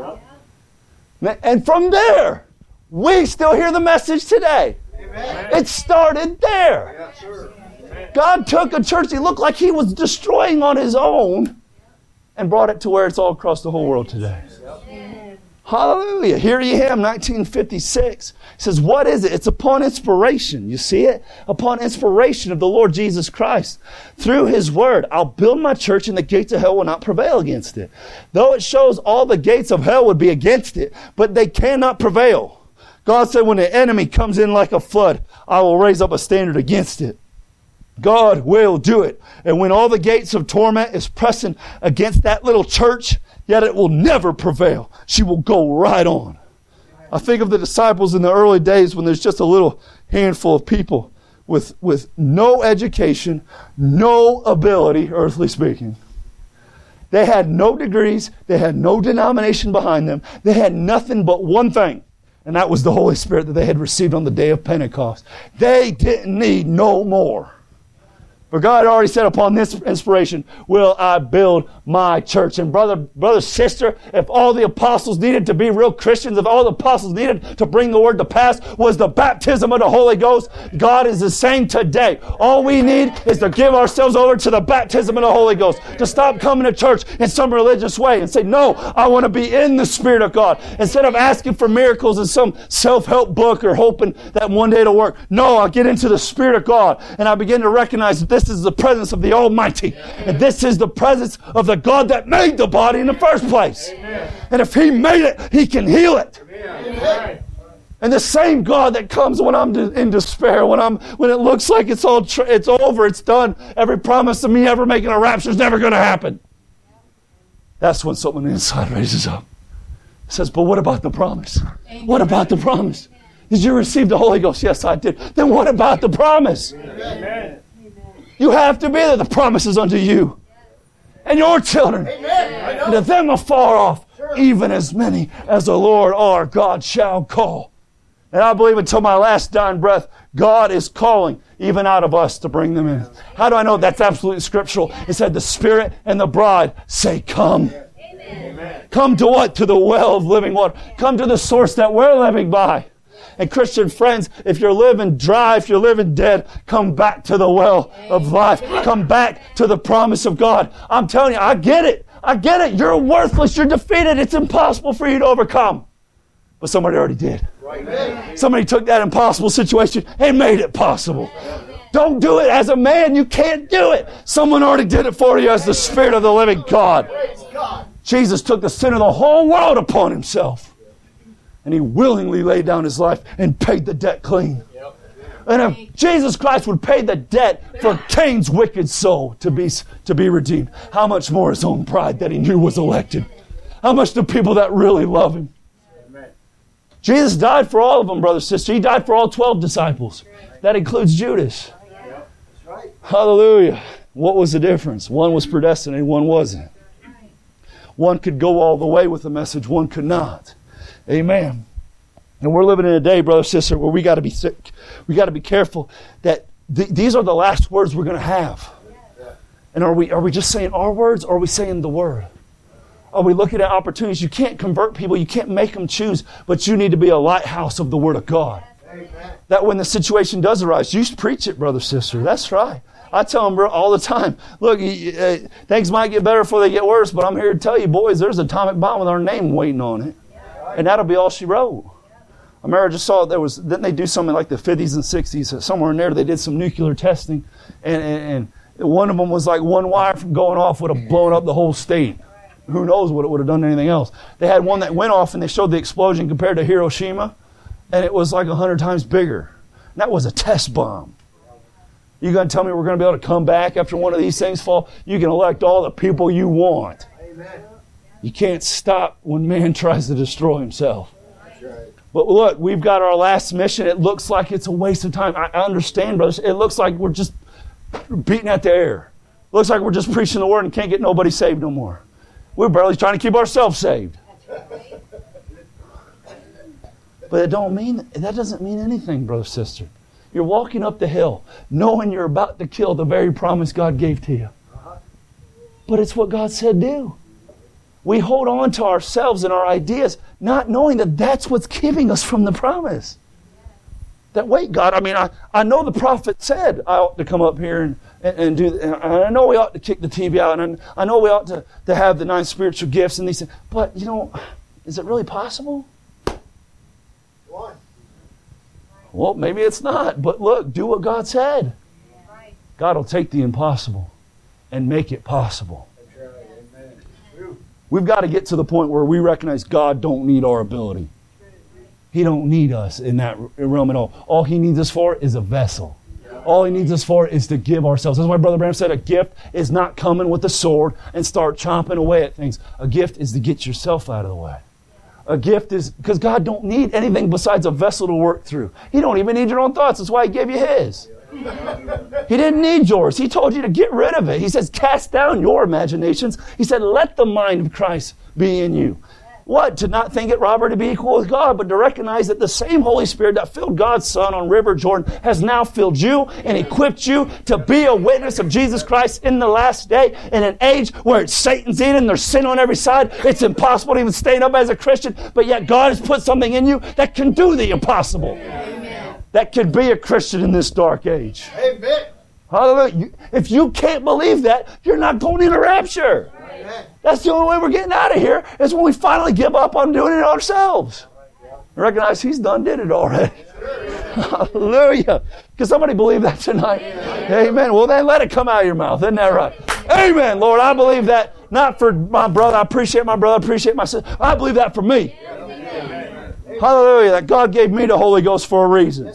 Yep. And from there, we still hear the message today. Amen. It started there. Yeah, sure. God took a church He looked like He was destroying on His own and brought it to where it's all across the whole world today. Yep. Hallelujah. Here you am, nineteen fifty-six. It says, what is it? It's upon inspiration. You see it? Upon inspiration of the Lord Jesus Christ. Through His word, I'll build my church and the gates of hell will not prevail against it. Though it shows all the gates of hell would be against it, but they cannot prevail. God said, when the enemy comes in like a flood, I will raise up a standard against it. God will do it. And when all the gates of torment is pressing against that little church, yet it will never prevail. She will go right on. I think of the disciples in the early days when there's just a little handful of people with, with no education, no ability, earthly speaking. They had no degrees. They had no denomination behind them. They had nothing but one thing. And that was the Holy Spirit that they had received on the day of Pentecost. They didn't need no more. But God already said, upon this inspiration will I build my church. And brother, brother, sister, if all the apostles needed to be real Christians, if all the apostles needed to bring the word to pass was the baptism of the Holy Ghost, God is the same today. All we need is to give ourselves over to the baptism of the Holy Ghost. To stop coming to church in some religious way and say, no, I want to be in the Spirit of God. Instead of asking for miracles in some self-help book or hoping that one day it'll work. No, I get into the Spirit of God and I begin to recognize that this is the presence of the Almighty. And this is the presence of the God that made the body in the first place. Amen. And if He made it, He can heal it. Amen. And the same God that comes when I'm in despair, when I'm when it looks like it's all tr- it's over, it's done, every promise of me ever making a rapture is never going to happen. That's when someone inside raises up. Says, but what about the promise? Amen. What about the promise? Did you receive the Holy Ghost? Yes, I did. Then what about the promise? Amen. You have to be there. The promise is unto you and your children. Amen. And to them afar off, sure. Even as many as the Lord our God shall call. And I believe until my last dying breath, God is calling even out of us to bring them in. How do I know that's absolutely scriptural? It said the Spirit and the bride say, come. Amen. Come to what? To the well of living water. Come to the source that we're living by. And Christian friends, if you're living dry, if you're living dead, come back to the well of life. Come back to the promise of God. I'm telling you, I get it. I get it. You're worthless. You're defeated. It's impossible for you to overcome. But somebody already did. Somebody took that impossible situation and made it possible. Don't do it as a man. You can't do it. Someone already did it for you as the Spirit of the living God. Jesus took the sin of the whole world upon Himself. And He willingly laid down His life and paid the debt clean. Yep. And if Jesus Christ would pay the debt for Cain's wicked soul to be, to be redeemed, how much more His own pride that He knew was elected? How much do people that really love Him? Amen. Jesus died for all of them, brother, sister. He died for all twelve disciples. That includes Judas. Yep. That's right. Hallelujah. What was the difference? One was predestined and one wasn't. One could go all the way with the message, one could not. Amen. And we're living in a day, brother, sister, where we got to be sick. We got to be careful that th- these are the last words we're going to have. And are we are we just saying our words, or are we saying the word? are we looking at opportunities? You can't convert people. You can't make them choose. But you need to be a lighthouse of the Word of God. Amen. That when the situation does arise, you preach it, brother, sister. That's right. I tell them all the time, look, uh, things might get better before they get worse, but I'm here to tell you, boys, there's an atomic bomb with our name waiting on it. And that'll be all she wrote. I remember I just saw there was, didn't they do something like the fifties and sixties? Somewhere in there they did some nuclear testing. And, and, and one of them was like one wire from going off would have blown up the whole state. Who knows what it would have done to anything else. They had one that went off and they showed the explosion compared to Hiroshima. And it was like a hundred times bigger. And that was a test bomb. You going to tell me we're going to be able to come back after one of these things fall? You can elect all the people you want. Amen. You can't stop when man tries to destroy himself. That's right. But look, we've got our last mission. It looks like it's a waste of time. I understand, brothers. It looks like we're just beating at the air. It looks like we're just preaching the word and can't get nobody saved no more. We're barely trying to keep ourselves saved. But it don't mean that doesn't mean anything, brother, sister. You're walking up the hill knowing you're about to kill the very promise God gave to you. But it's what God said do. We hold on to ourselves and our ideas, not knowing that that's what's keeping us from the promise. That, wait, God, I mean, I, I know the prophet said I ought to come up here and, and, and do, and I know we ought to kick the T V out, and I know we ought to, to have the nine spiritual gifts and these things. But, you know, is it really possible? Why? Well, maybe it's not, but look, do what God said. God will take the impossible and make it possible. We've got to get to the point where we recognize God don't need our ability. He don't need us in that realm at all. All He needs us for is a vessel. All He needs us for is to give ourselves. That's why Brother Branham said a gift is not coming with a sword and start chomping away at things. A gift is to get yourself out of the way. A gift is, because God don't need anything besides a vessel to work through. He don't even need your own thoughts. That's why He gave you His. He didn't need yours. He told you to get rid of it. He says, cast down your imaginations. He said, let the mind of Christ be in you. What? To not think it robbery to be equal with God, but to recognize that the same Holy Spirit that filled God's Son on River Jordan has now filled you and equipped you to be a witness of Jesus Christ in the last day, in an age where it's Satan's eating, there's sin on every side. It's impossible to even stand up as a Christian, but yet God has put something in you that can do the impossible. Amen. That can be a Christian in this dark age. Amen. Hallelujah. If you can't believe that, you're not going in the rapture. Amen. That's the only way we're getting out of here, is when we finally give up on doing it ourselves. And recognize He's done did it already. Hallelujah. Can somebody believe that tonight? Amen. Amen. Well, then let it come out of your mouth. Isn't that right? Amen. Lord, I believe that not for my brother. I appreciate my brother. I appreciate my sister. I believe that for me. Amen. Hallelujah. That God gave me the Holy Ghost for a reason.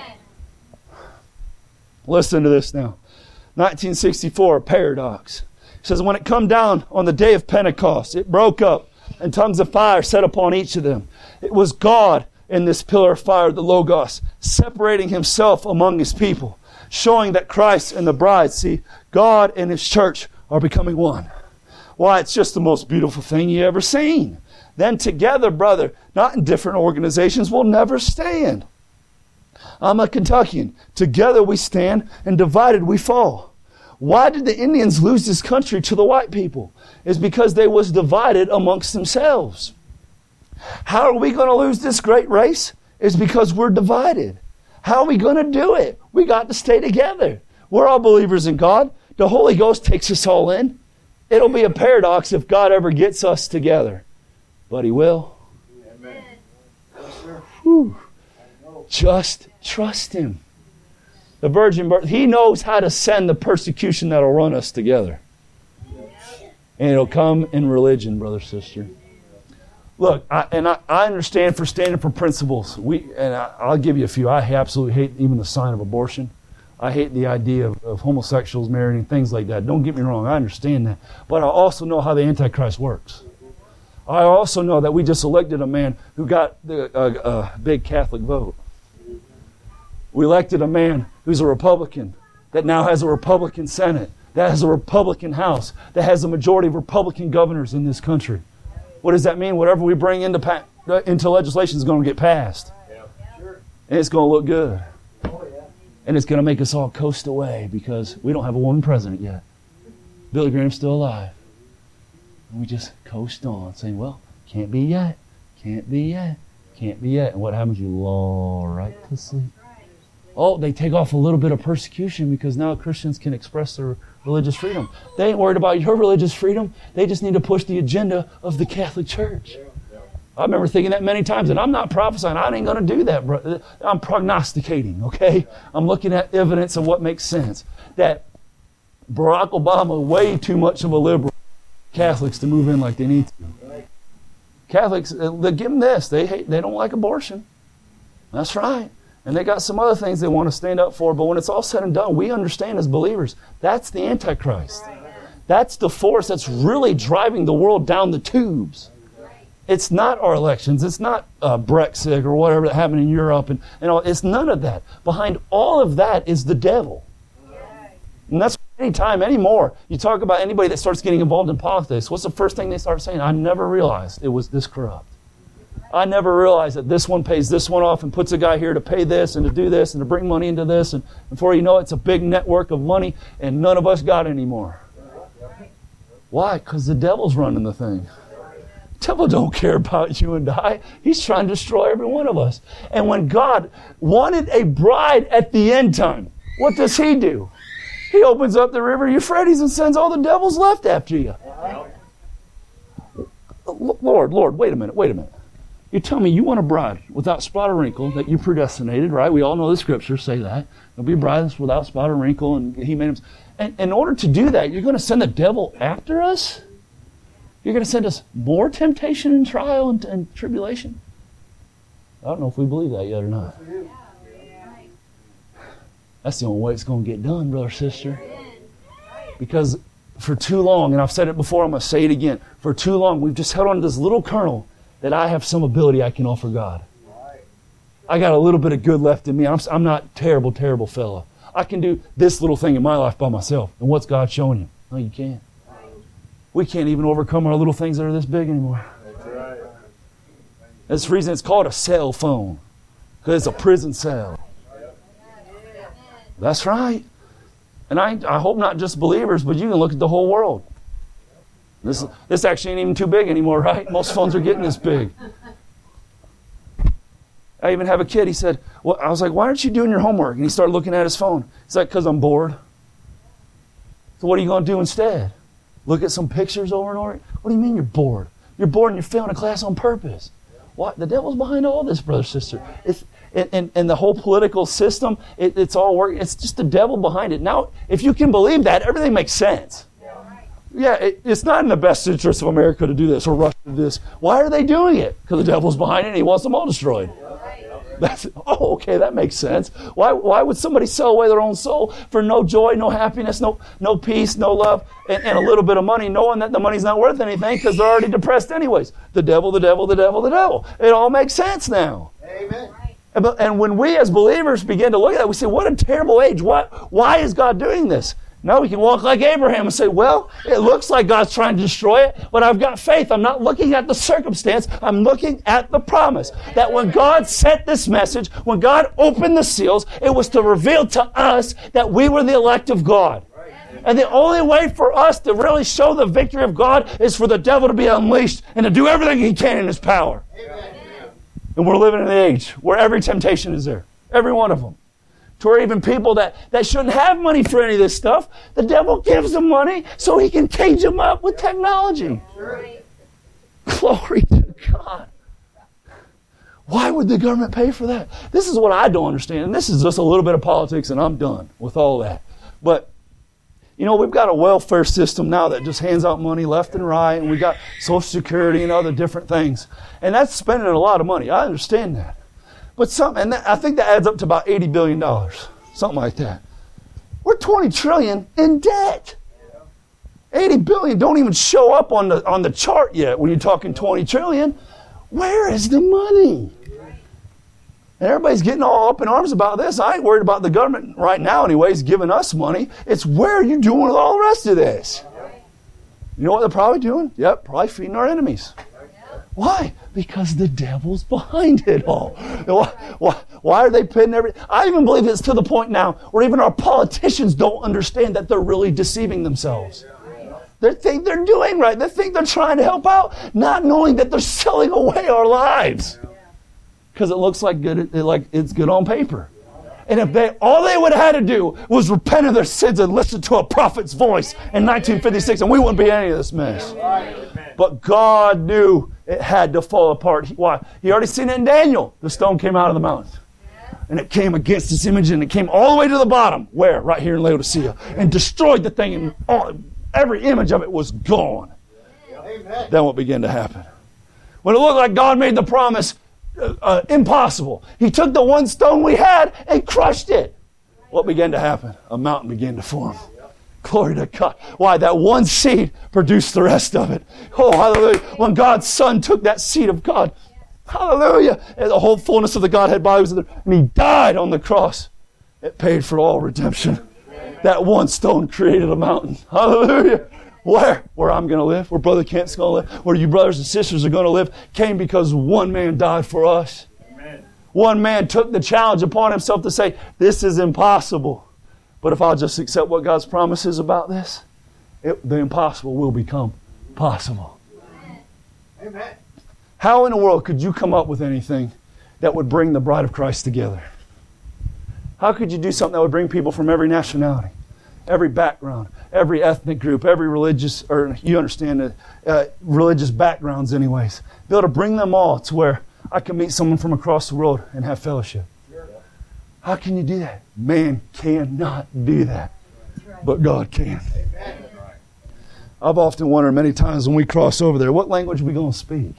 Listen to this now. nineteen sixty-four, a paradox. It says, when it come down on the day of Pentecost, it broke up, and tongues of fire set upon each of them. It was God in this pillar of fire, the Logos, separating Himself among His people, showing that Christ and the bride, see, God and His church are becoming one. Why, it's just the most beautiful thing you ever seen. Then together, brother, not in different organizations, we'll never stand. I'm a Kentuckian. Together we stand, and divided we fall. Why did the Indians lose this country to the white people? It's because they was divided amongst themselves. How are we going to lose this great race? It's because we're divided. How are we going to do it? We got to stay together. We're all believers in God. The Holy Ghost takes us all in. It'll be a paradox if God ever gets us together. But He will. Amen. Whew. Just trust Him. The virgin birth, He knows how to send the persecution that'll run us together. And it'll come in religion, brother, sister. Look, I, and I, I understand for standing for principles. We, and I, I'll give you a few. I absolutely hate even the sign of abortion. I hate the idea of, of homosexuals marrying, things like that. Don't get me wrong, I understand that. But I also know how the Antichrist works. I also know that we just elected a man who got the uh, uh, big Catholic vote. We elected a man who's a Republican that now has a Republican Senate, that has a Republican House, that has a majority of Republican governors in this country. What does that mean? Whatever we bring into, pa- into legislation is going to get passed. Yeah. Sure. And it's going to look good. Oh, yeah. And it's going to make us all coast away because we don't have a woman president yet. Billy Graham's still alive. And we just coast on, saying, well, can't be yet, can't be yet, can't be yet. And what happens? You lull right to sleep. Oh, they take off a little bit of persecution because now Christians can express their religious freedom. They ain't worried about your religious freedom. They just need to push the agenda of the Catholic Church. I remember thinking that many times, and I'm not prophesying. I ain't going to do that, bro. I'm prognosticating, okay? I'm looking at evidence of what makes sense. That Barack Obama, way too much of a liberal, Catholics to move in like they need to. Catholics, they give them this. They hate. They don't like abortion. That's right. And they got some other things they want to stand up for. But when it's all said and done, we understand as believers, that's the Antichrist. That's the force that's really driving the world down the tubes. It's not our elections. It's not uh, Brexit or whatever that happened in Europe. And, and all. It's none of that. Behind all of that is the devil. And that's anytime anymore. You talk about anybody that starts getting involved in politics, what's the first thing they start saying? I never realized it was this corrupt. I never realized that this one pays this one off and puts a guy here to pay this and to do this and to bring money into this. And before you know it, it's a big network of money and none of us got any more. Why? Because the devil's running the thing. The devil don't care about you and I. He's trying to destroy every one of us. And when God wanted a bride at the end time, what does he do? He opens up the river Euphrates and sends all the devils left after you. Lord, Lord, wait a minute, wait a minute. You tell me you want a bride without spot or wrinkle that you predestinated, right? We all know the scriptures say that. There'll be a bride that's without spot or wrinkle, and he made them. And in order to do that, you're going to send the devil after us? You're going to send us more temptation and trial and, and tribulation? I don't know if we believe that yet or not. That's the only way it's going to get done, brother, sister. Because for too long, and I've said it before, I'm going to say it again. For too long, we've just held on to this little kernel that I have some ability I can offer God. I got a little bit of good left in me. I'm, I'm not a terrible, terrible fella. I can do this little thing in my life by myself. And what's God showing you? No, you can't. We can't even overcome our little things that are this big anymore. That's the reason it's called a cell phone. Because it's a prison cell. That's right. And I, I hope not just believers, but you can look at the whole world. This, this actually ain't even too big anymore, right? Most phones are getting this big. I even have a kid, he said, well, I was like, why aren't you doing your homework? And he started looking at his phone. He's like, because I'm bored. So what are you going to do instead? Look at some pictures over and over? What do you mean you're bored? You're bored and you're failing a class on purpose. What? The devil's behind all this, brother, sister. It's, and, and, and the whole political system, it, it's all working. It's just the devil behind it. Now, if you can believe that, everything makes sense. Yeah, it, it's not in the best interest of America to do this or Russia to do this. Why are they doing it? Because the devil's behind it and he wants them all destroyed. That's, oh, okay, that makes sense. Why why would somebody sell away their own soul for no joy, no happiness, no no peace, no love, and, and a little bit of money, knowing that the money's not worth anything because they're already depressed anyways? The devil, the devil, the devil, the devil. It all makes sense now. Amen. And, and when we as believers begin to look at that, we say, what a terrible age. Why, why is God doing this? Now we can walk like Abraham and say, well, it looks like God's trying to destroy it, but I've got faith. I'm not looking at the circumstance. I'm looking at the promise. That when God sent this message, when God opened the seals, it was to reveal to us that we were the elect of God. And the only way for us to really show the victory of God is for the devil to be unleashed and to do everything he can in his power. And we're living in an age where every temptation is there. Every one of them. To where even people that, that shouldn't have money for any of this stuff, the devil gives them money so he can cage them up with technology. Right. Glory to God. Why would the government pay for that? This is what I don't understand. And this is just a little bit of politics and I'm done with all that. But, you know, we've got a welfare system now that just hands out money left and right. And we got Social Security and other different things. And that's spending a lot of money. I understand that. But some, and that, I think that adds up to about eighty billion dollars, something like that. We're twenty trillion dollars in debt. eighty billion dollars don't even show up on the on the chart yet when you're talking twenty trillion dollars. Where is the money? And everybody's getting all up in arms about this. I ain't worried about the government right now anyways giving us money. It's where are you doing with all the rest of this? You know what they're probably doing? Yep, probably feeding our enemies. Why? Because the devil's behind it all. Why, why, why are they pitting everything? I even believe it's to the point now where even our politicians don't understand that they're really deceiving themselves. They think they're doing right. They think they're trying to help out, not knowing that they're selling away our lives. Because it looks like good, like it's good on paper. And if they, all they would have had to do was repent of their sins and listen to a prophet's voice in nineteen fifty-six, and we wouldn't be in any of this mess. But God knew it had to fall apart. Why? He already seen it in Daniel. The stone came out of the mountain. And it came against this image, and it came all the way to the bottom. Where? Right here in Laodicea. And destroyed the thing, and all, every image of it was gone. Amen. Then what began to happen? When it looked like God made the promise uh, uh, impossible, He took the one stone we had and crushed it. What began to happen? A mountain began to form. Glory to God. Why? That one seed produced the rest of it. Oh, hallelujah. When God's Son took that seed of God, hallelujah, and the whole fullness of the Godhead body was in there, and He died on the cross. It paid for all redemption. That one stone created a mountain. Hallelujah. Where? Where I'm going to live, where Brother Kent's going to live, where you brothers and sisters are going to live, came because one man died for us. Amen. One man took the challenge upon himself to say, this is impossible. But if I'll just accept what God's promise is about this, it, the impossible will become possible. Amen. How in the world could you come up with anything that would bring the bride of Christ together? How could you do something that would bring people from every nationality, every background, every ethnic group, every religious, or you understand it, uh, religious backgrounds anyways. Be able to bring them all to where I can meet someone from across the world and have fellowship. How can you do that? Man cannot do that, but God can. I've often wondered many times when we cross over there, what language are we going to speak?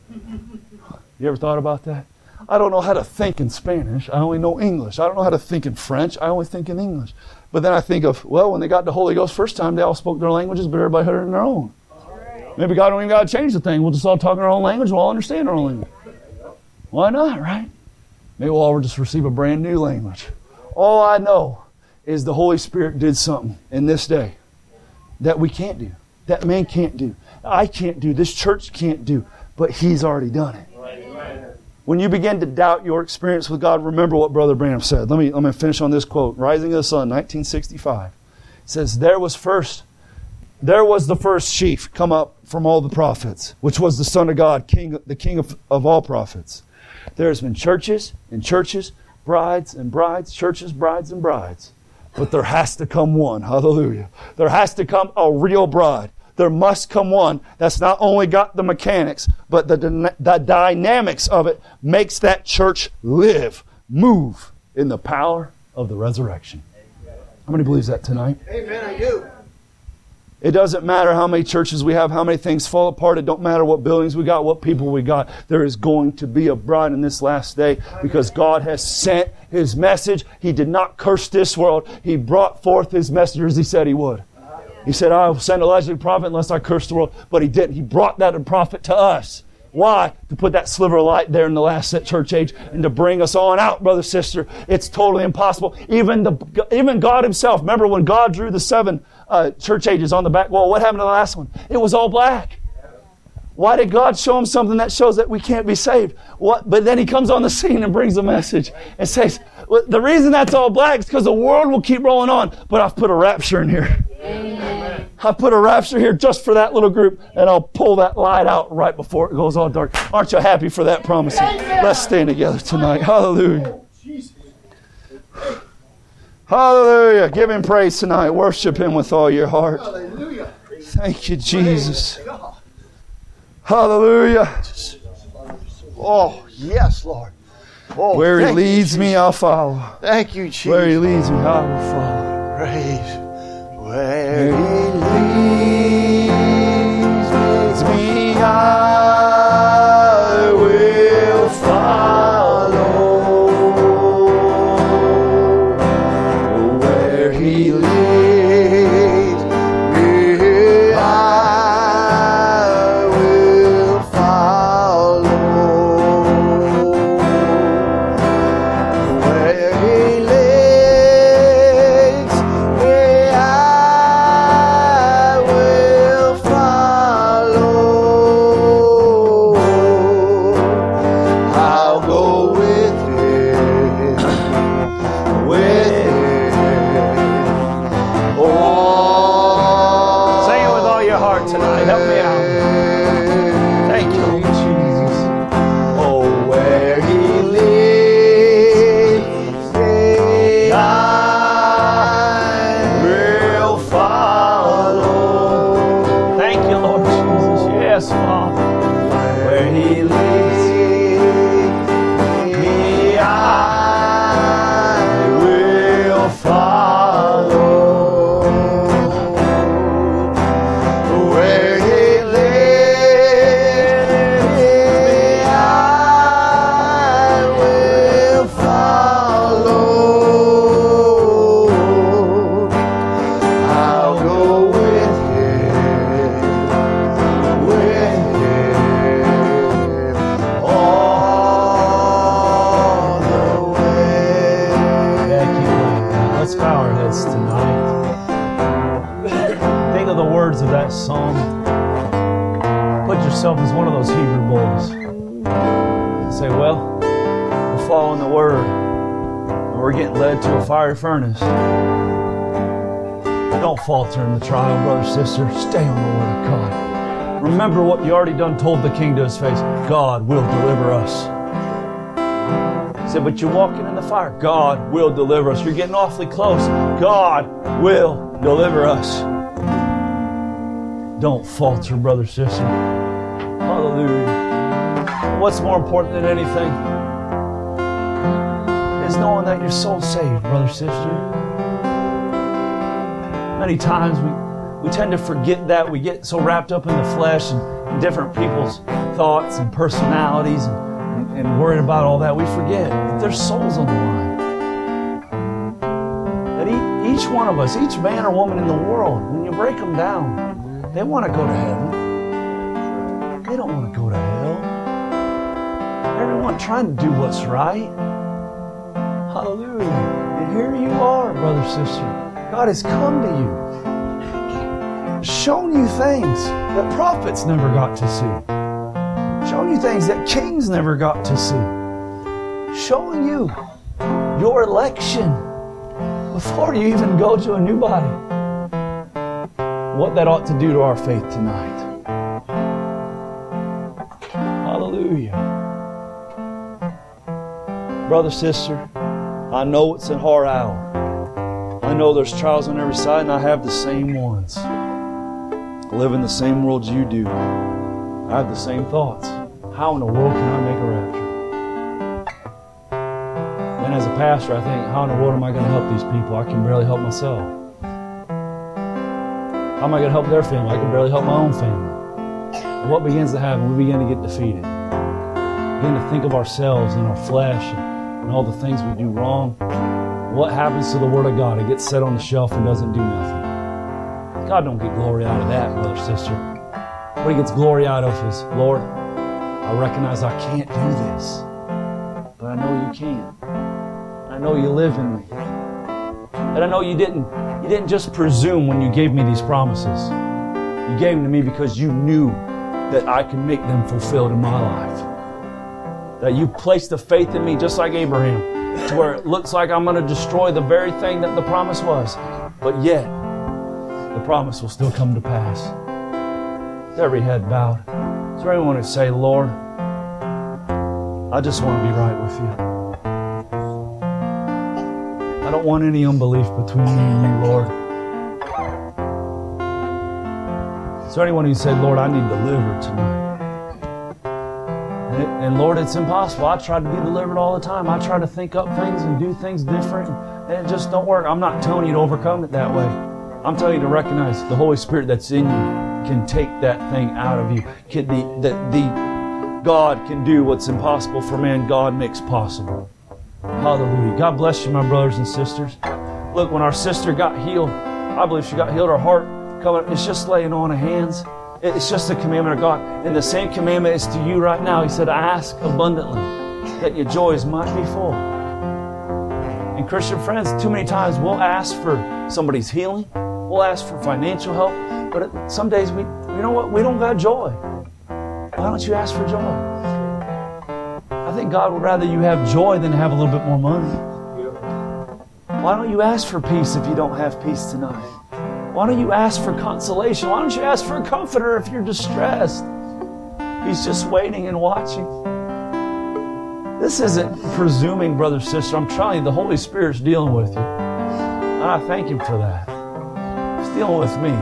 You ever thought about that? I don't know how to think in Spanish. I only know English. I don't know how to think in French. I only think in English. But then I think of, well, when they got the Holy Ghost first time, they all spoke their languages, but everybody heard it in their own. Maybe God don't even got to change the thing. We'll just all talk in our own language. We'll all understand our own language. Why not, right? Maybe we'll all just receive a brand new language. All I know is the Holy Spirit did something in this day that we can't do, that man can't do, I can't do, this church can't do, but He's already done it. When you begin to doubt your experience with God, remember what Brother Branham said. Let me, let me finish on this quote. Rising of the Sun, nineteen sixty-five. It says, there was first, there was the first sheaf come up from all the prophets, which was the Son of God, King, the King of, of all prophets. There's been churches and churches, brides and brides, churches, brides and brides. But there has to come one. Hallelujah. There has to come a real bride. There must come one that's not only got the mechanics, but the, the dynamics of it makes that church live, move in the power of the resurrection. How many believes that tonight? Amen, I do. It doesn't matter how many churches we have, how many things fall apart. It don't matter what buildings we got, what people we got. There is going to be a bride in this last day because God has sent His message. He did not curse this world. He brought forth His messengers He said He would. He said, I will send Elijah the prophet unless I curse the world. But He didn't. He brought that prophet to us. Why? To put that sliver of light there in the last church age and to bring us on out, brother, sister. It's totally impossible. Even the even God Himself. Remember when God drew the seven uh, church ages on the back wall? What happened to the last one? It was all black. Why did God show Him something that shows that we can't be saved? What? But then He comes on the scene and brings a message and says, well, the reason that's all black is because the world will keep rolling on. But I've put a rapture in here. Amen. I put a rapture here just for that little group, and I'll pull that light out right before it goes all dark. Aren't you happy for that promise? Let's stand together tonight. Hallelujah. Hallelujah. Give Him praise tonight. Worship Him with all your heart. Hallelujah. Thank you, Jesus. Hallelujah. Oh, yes, Lord. Oh, Where He thank you, leads me, Jesus. I'll follow. Thank you, Jesus. Where He leads me, I will follow. Praise. Where He leads me, I will follow. Where He leads me, I will follow. Where He leads me, I heart tonight. Help me out. Thank you, Lord Jesus. Oh, where He leads me, I will follow. Thank you, Lord Jesus. Yes, Father. Where He leads me, I will follow. Where He leads me, I will follow. I'll go with Him, with Him all the way. Yeah, keep like that. Let's bow our heads tonight. Think of the words of that song. Put yourself as one of those Hebrew boys. Say, well, we're following the word, and we're getting led to a fiery furnace. Don't falter in the trial, brother, sister. Stay on the word of God. Remember what you already done told the king to his face. God will deliver us. He said, but you're walking in the fire. God will deliver us. You're getting awfully close. God will deliver us. Don't falter, brother, sister. Hallelujah. What's more important than anything is knowing that your soul's saved, brother, sister. Many times we, we tend to forget that. We get so wrapped up in the flesh and, and different people's thoughts and personalities and, and, and worried about all that. We forget that there's souls on the line. That e- each one of us, each man or woman in the world, when you break them down, they want to go to heaven. They don't want to go to hell. Everyone trying to do what's right. Hallelujah. And here you are, brother, sister. God has come to you, shown you things that prophets never got to see, shown you things that kings never got to see, showing you your election before you even go to a new body. What that ought to do to our faith tonight. Hallelujah. Brother, sister, I know it's a hard hour. I know there's trials on every side, and I have the same ones. I live in the same world you do. I have the same thoughts. How in the world can I make a rapture? Then as a pastor, I think, how in the world am I going to help these people? I can barely help myself. How am I going to help their family? I can barely help my own family. And what begins to happen? We begin to get defeated. We begin to think of ourselves and our flesh and, and all the things we do wrong. What happens to the Word of God? It gets set on the shelf and doesn't do nothing. God don't get glory out of that, brother, sister. What He gets glory out of is, Lord, I recognize I can't do this, but I know You can. I know You live in me. And I know You didn't, you didn't just presume when You gave me these promises. You gave them to me because You knew that I can make them fulfilled in my life. That You placed the faith in me just like Abraham, to where it looks like I'm going to destroy the very thing that the promise was. But yet, the promise will still come to pass. With every head bowed. Is there anyone who say, Lord, I just want to be right with You. I don't want any unbelief between me and You, Lord. Is there anyone who said, Lord, I need delivered tonight? And, it, and Lord, it's impossible. I try to be delivered all the time. I try to think up things and do things different, and it just don't work. I'm not telling you to overcome it that way. I'm telling you to recognize the Holy Spirit that's in you can take that thing out of you. Can the, the, the God can do what's impossible for man, God makes possible. Hallelujah. God bless you, my brothers and sisters. Look, when our sister got healed, I believe she got healed, her heart coming, it's just laying on of hands. It's just a commandment of God. And the same commandment is to you right now. He said, ask abundantly that your joys might be full. And Christian friends, too many times we'll ask for somebody's healing. We'll ask for financial help. But some days, we, you know what? We don't got joy. Why don't you ask for joy? I think God would rather you have joy than have a little bit more money. Why don't you ask for peace if you don't have peace tonight? Why don't you ask for consolation? Why don't you ask for a comforter if you're distressed? He's just waiting and watching. This isn't presuming, brother, sister. I'm telling you, the Holy Spirit's dealing with you. And I thank Him for that. He's dealing with me.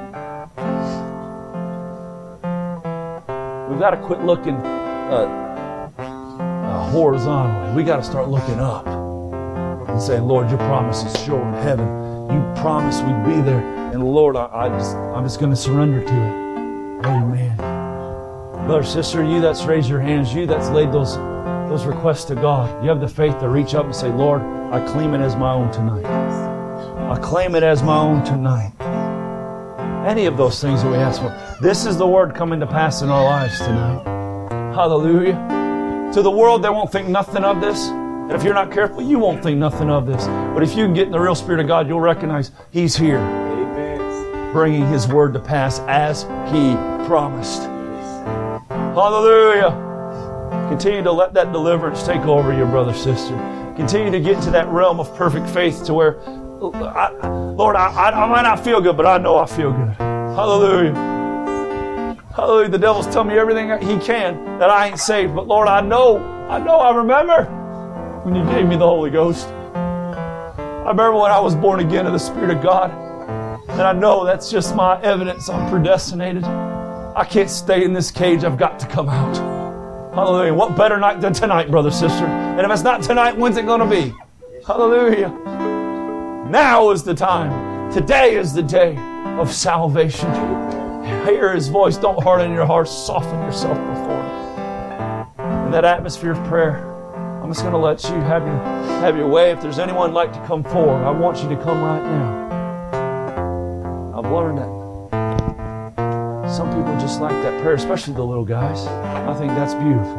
We've got to quit looking uh, uh, horizontally. We got to start looking up and saying, Lord, your promise is sure in heaven. You promised we'd be there. And Lord, I, I just, I'm just going to surrender to it. Amen. Brother, sister, you that's raised your hands, you that's laid those, those requests to God, you have the faith to reach up and say, Lord, I claim it as my own tonight. I claim it as my own tonight. Any of those things that we ask for. This is the word coming to pass in our lives tonight. Hallelujah. To the world, they won't think nothing of this. And if you're not careful, you won't think nothing of this. But if you can get in the real Spirit of God, you'll recognize He's here. Amen. Bringing His word to pass as He promised. Hallelujah. Continue to let that deliverance take over your brother, sister. Continue to get to that realm of perfect faith to where, I, Lord, I, I, I might not feel good, but I know I feel good. Hallelujah. Hallelujah. The devil's telling me everything he can that I ain't saved. But Lord, I know, I know, I remember when you gave me the Holy Ghost. I remember when I was born again of the Spirit of God. And I know that's just my evidence I'm predestinated. I can't stay in this cage. I've got to come out. Hallelujah. What better night than tonight, brother, sister? And if it's not tonight, when's it going to be? Hallelujah. Now is the time. Today is the day of salvation. Hear His voice. Don't harden your heart. Soften yourself before Him. In that atmosphere of prayer, I'm just going to let you have your, have your way. If there's anyone who'd like to come forward, I want you to come right now. I've learned that some people just like that prayer, especially the little guys. I think that's beautiful.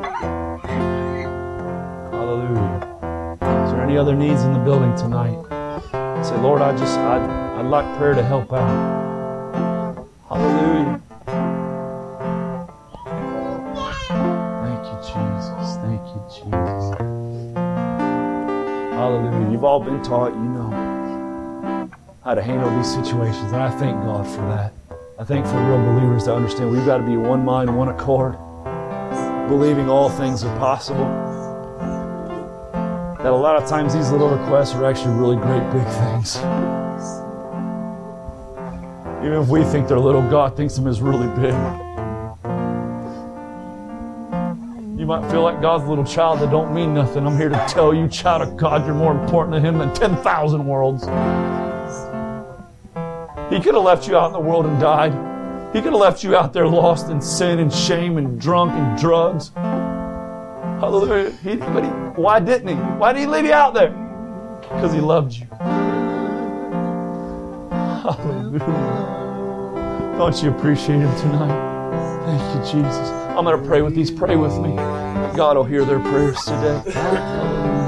Hallelujah. Is there any other needs in the building tonight? Say, Lord, I just, I'd, I'd like prayer to help out. Hallelujah. Thank you, Jesus. Thank you, Jesus. Hallelujah. You've all been taught, you know, how to handle these situations. And I thank God for that. I think for real believers to understand we've got to be one mind, one accord, believing all things are possible. That a lot of times these little requests are actually really great big things. Even if we think they're little, God thinks them as really big. You might feel like God's little child that don't mean nothing. I'm here to tell you, child of God, you're more important to Him than ten thousand worlds. He could have left you out in the world and died. He could have left you out there lost in sin and shame and drunk and drugs. Hallelujah. He, but he, why didn't He? Why did He leave you out there? Because He loved you. Hallelujah. Don't you appreciate Him tonight? Thank you, Jesus. I'm going to pray with these. Pray with me. God will hear their prayers today. Hallelujah.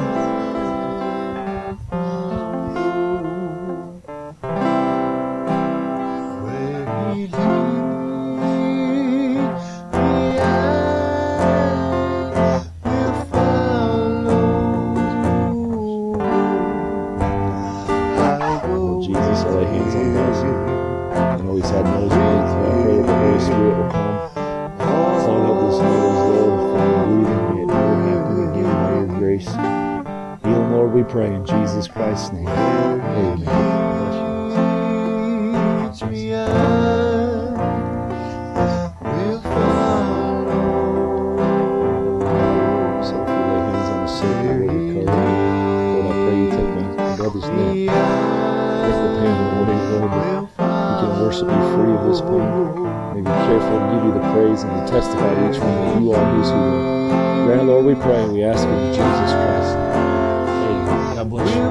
Pray in Jesus Christ's name. Amen. So if you lay hands on the sick, Lord, recover. Lord, I pray you take my brother's limb. If the pain will Lord, you can worship you free of this pain. May be careful to give you the praise and to testify to each one that you are His healer. Grant, Lord, we pray and we ask it in Jesus Christ. God bless you.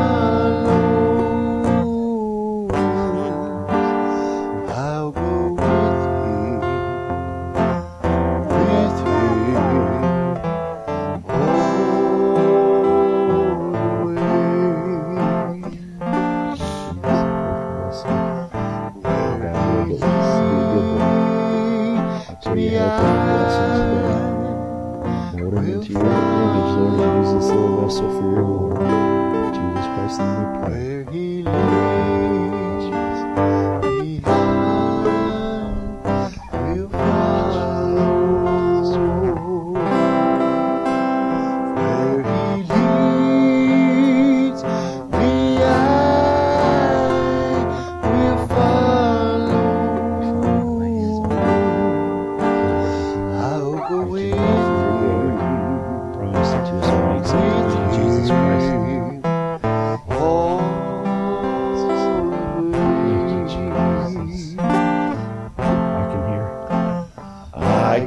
I'll go with you, with you, all the way. I pray you help and bless him today. Mold him into your image, Lord, and use this little vessel for your glory. In Jesus Christ's name we pray. Where he lives.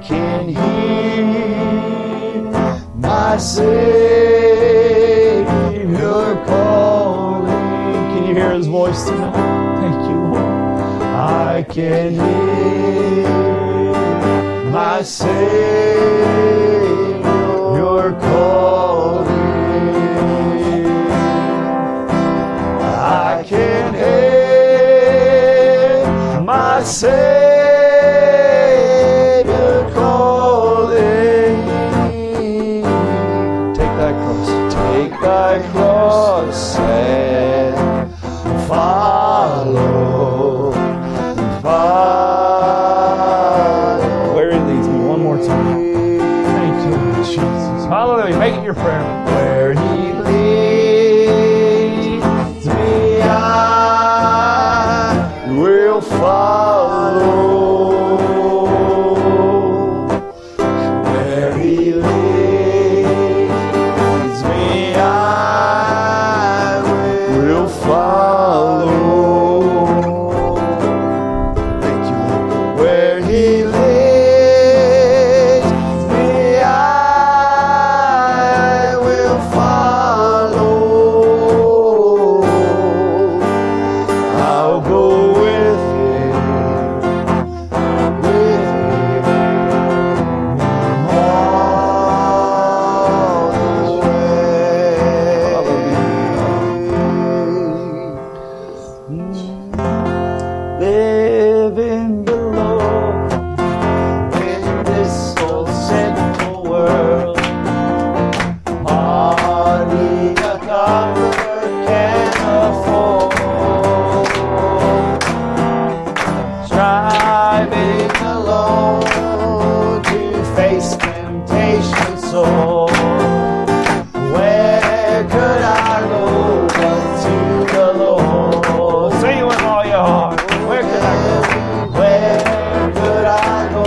can hear my Savior calling. Can you hear His voice tonight? Thank you, Lord. I can hear my Savior calling. I can hear my Savior calling. Take that cross. Take thy cross and follow, follow. Where He leads me, one more time. Thank you, Lord Jesus. Hallelujah. Make it your prayer. Where He leads me, I will follow. Where He leads me, I will follow. Thank you, Lord. Where He leads me, I will follow. I'll go with Him, with Him all His ways. Living below in this old sinful world, hardly a comfort can afford. Striving alone to face temptation sore. Where could I go but to the Lord? Sing it with all your heart. Where could I go? Where could I go?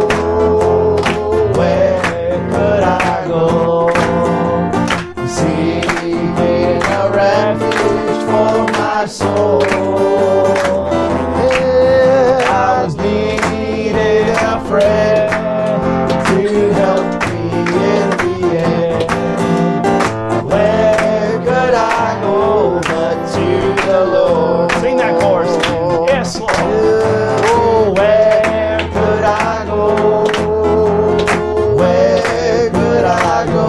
Where could I go? Seeking a refuge for my soul. I was needing a friend to help me in the end. Where could I go but to the Lord? Sing that chorus. Yes, Lord. Oh, where could I go? Where could I go?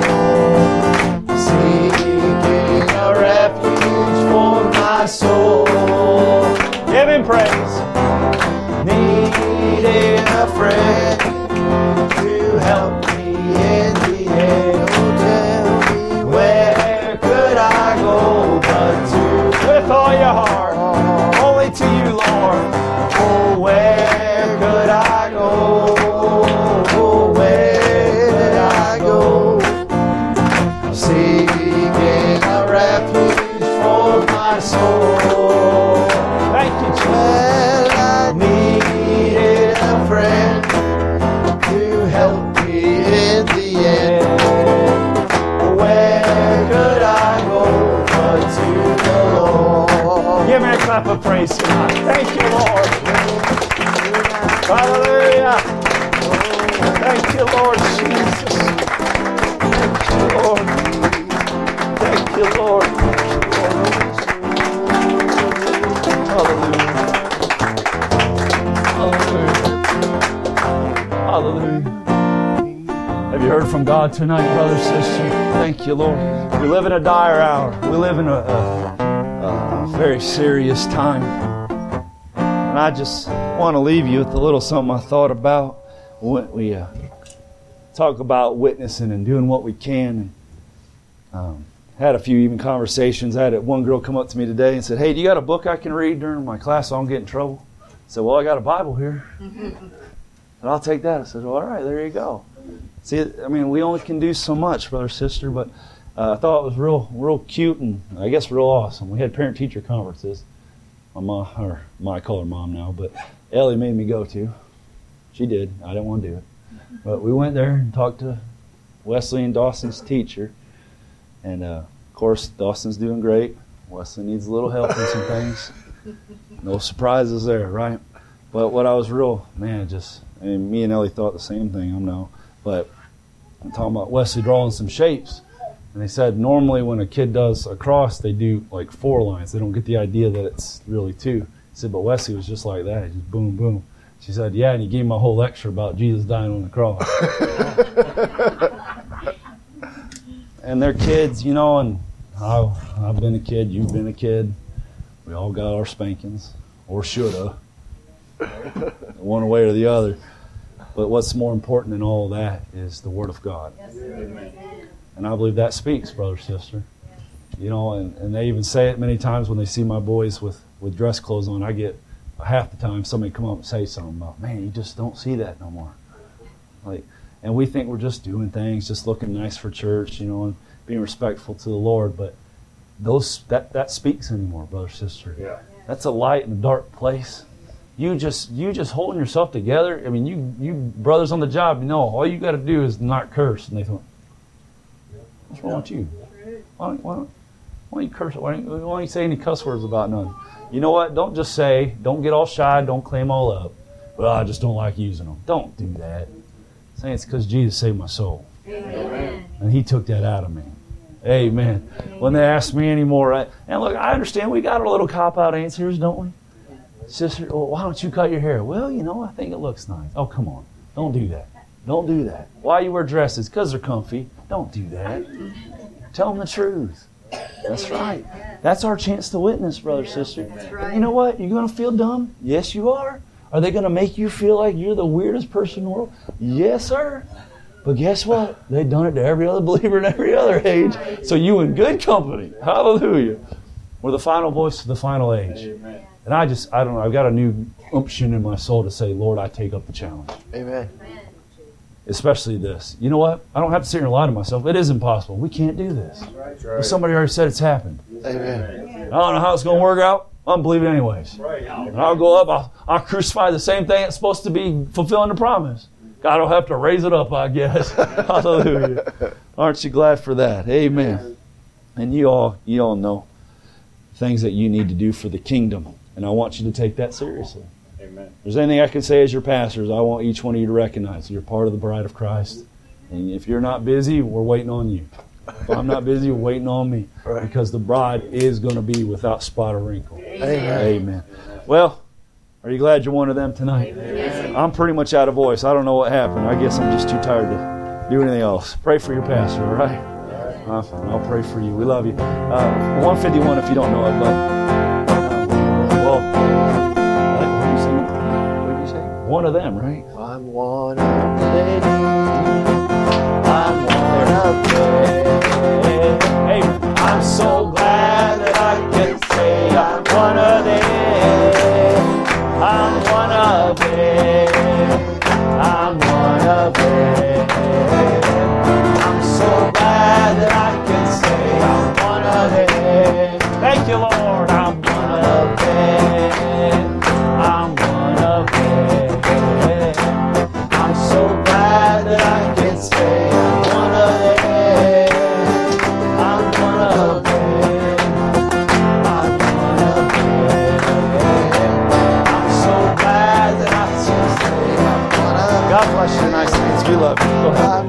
Seeking a refuge for my soul. Give Him praise. Needing a friend to help me in the end. Oh, tell me, where could I go but to With all your heart. Only to you, Lord. Oh, where could I go? Oh, where could I go? Seeking a refuge for my soul. Thank you, Jesus. Well, I needed a friend to help me in the end. Where could I go but to the Lord? Give me a clap of praise tonight. Thank you, Lord. Hallelujah. Thank you, Lord Jesus. Thank you, Lord. Thank you, Lord. Hallelujah. Hallelujah. Hallelujah. Have you heard from God tonight, brother, sister? Thank you, Lord. We live in a dire hour. We live in a, a, a very serious time. And I just want to leave you with a little something I thought about when we uh, talk about witnessing and doing what we can. And, um, had a few even conversations. I had one girl come up to me today and said, "Hey, do you got a book I can read during my class so I don't get in trouble?" I said, "Well, I got a Bible here." And I'll take that. I said, "Well, all right, there you go." See, I mean, we only can do so much, brother, sister, but uh, I thought it was real, real cute and I guess real awesome. We had parent-teacher conferences. My mom, or my I call her mom now, but Ellie made me go to. She did. I didn't want to do it, but we went there and talked to Wesley and Dawson's teacher, and uh, of course, Dawson's doing great. Wesley needs a little help in some things. No surprises there, right? But what I was real, man, just And me and Ellie thought the same thing, I know. But I'm talking about Wesley drawing some shapes. And they said normally when a kid does a cross, they do like four lines. They don't get the idea that it's really two. He said, but Wesley was just like that. Just boom, boom. She said, yeah, and he gave me a whole lecture about Jesus dying on the cross. And they're kids, you know, and I, I've been a kid, you've been a kid. We all got our spankings, or shoulda, one way or the other. But what's more important than all that is the Word of God. And I believe that speaks, brother, sister. You know, and, and they even say it many times when they see my boys with, with dress clothes on. I get half the time somebody come up and say something about, man, you just don't see that no more. Like, and we think we're just doing things, just looking nice for church, you know, and being respectful to the Lord. But those that, that speaks anymore, brother, sister. Yeah. That's a light in a dark place. You just you just holding yourself together. I mean, you you brothers on the job, you know, all you got to do is not curse. And they thought, what's wrong with you? Why don't, why don't, why don't you curse? Why don't you, why don't you say any cuss words about none? You know what? Don't just say, don't get all shy, don't claim all up. Well, I just don't like using them. Don't do that. Say it's because Jesus saved my soul. Amen. And He took that out of me. Amen. When they ask me anymore, I, and look, I understand we got our little cop-out answers, don't we? Sister, well, why don't you cut your hair? Well, you know, I think it looks nice. Oh, come on. Don't do that. Don't do that. Why you wear dresses? Because they're comfy. Don't do that. Tell them the truth. That's right. That's our chance to witness, brother, sister. That's right. You know what? You're going to feel dumb? Yes, you are. Are they going to make you feel like you're the weirdest person in the world? Yes, sir. But guess what? They've done it to every other believer in every other age. So you in good company. Hallelujah. We're the final voice of the final age. Amen. And I just, I don't know, I've got a new umption in my soul to say, Lord, I take up the challenge. Amen. Especially this. You know what? I don't have to sit here and lie to myself. It is impossible. We can't do this. Right. But somebody already said it's happened. Amen. I don't know how it's going to work out. I'm believing anyways. And I'll go up, I'll, I'll crucify the same thing that's supposed to be fulfilling the promise. God will have to raise it up, I guess. Hallelujah. Aren't you glad for that? Amen. And you all, you all know things that you need to do for the kingdom. And I want you to take that seriously. Amen. If there's anything I can say as your pastors, I want each one of you to recognize you're part of the bride of Christ. And if you're not busy, we're waiting on you. If I'm not busy, we're waiting on me. Right. Because the bride is going to be without spot or wrinkle. Amen. Amen. Well, are you glad you're one of them tonight? Yes. I'm pretty much out of voice. I don't know what happened. I guess I'm just too tired to do anything else. Pray for your pastor, all right? Uh, and I'll pray for you. We love you. Uh, one fifty-one if you don't know it, but um, well, what did you say? What did you say? One of them, right? I'm one of them. I'm one of them. Hey, I'm so glad that I can say I'm one of them. I'm one of them. I'm one of them. I'm so glad that I can say I'm one of them. Thank you, Lord. I'm one of them. I'm one of them. I'm so glad that I can say I'm one of them. I'm one of them. I'm one of them. I'm so glad that I can say I'm one of them. God bless you, nice things. We love you. Go ahead.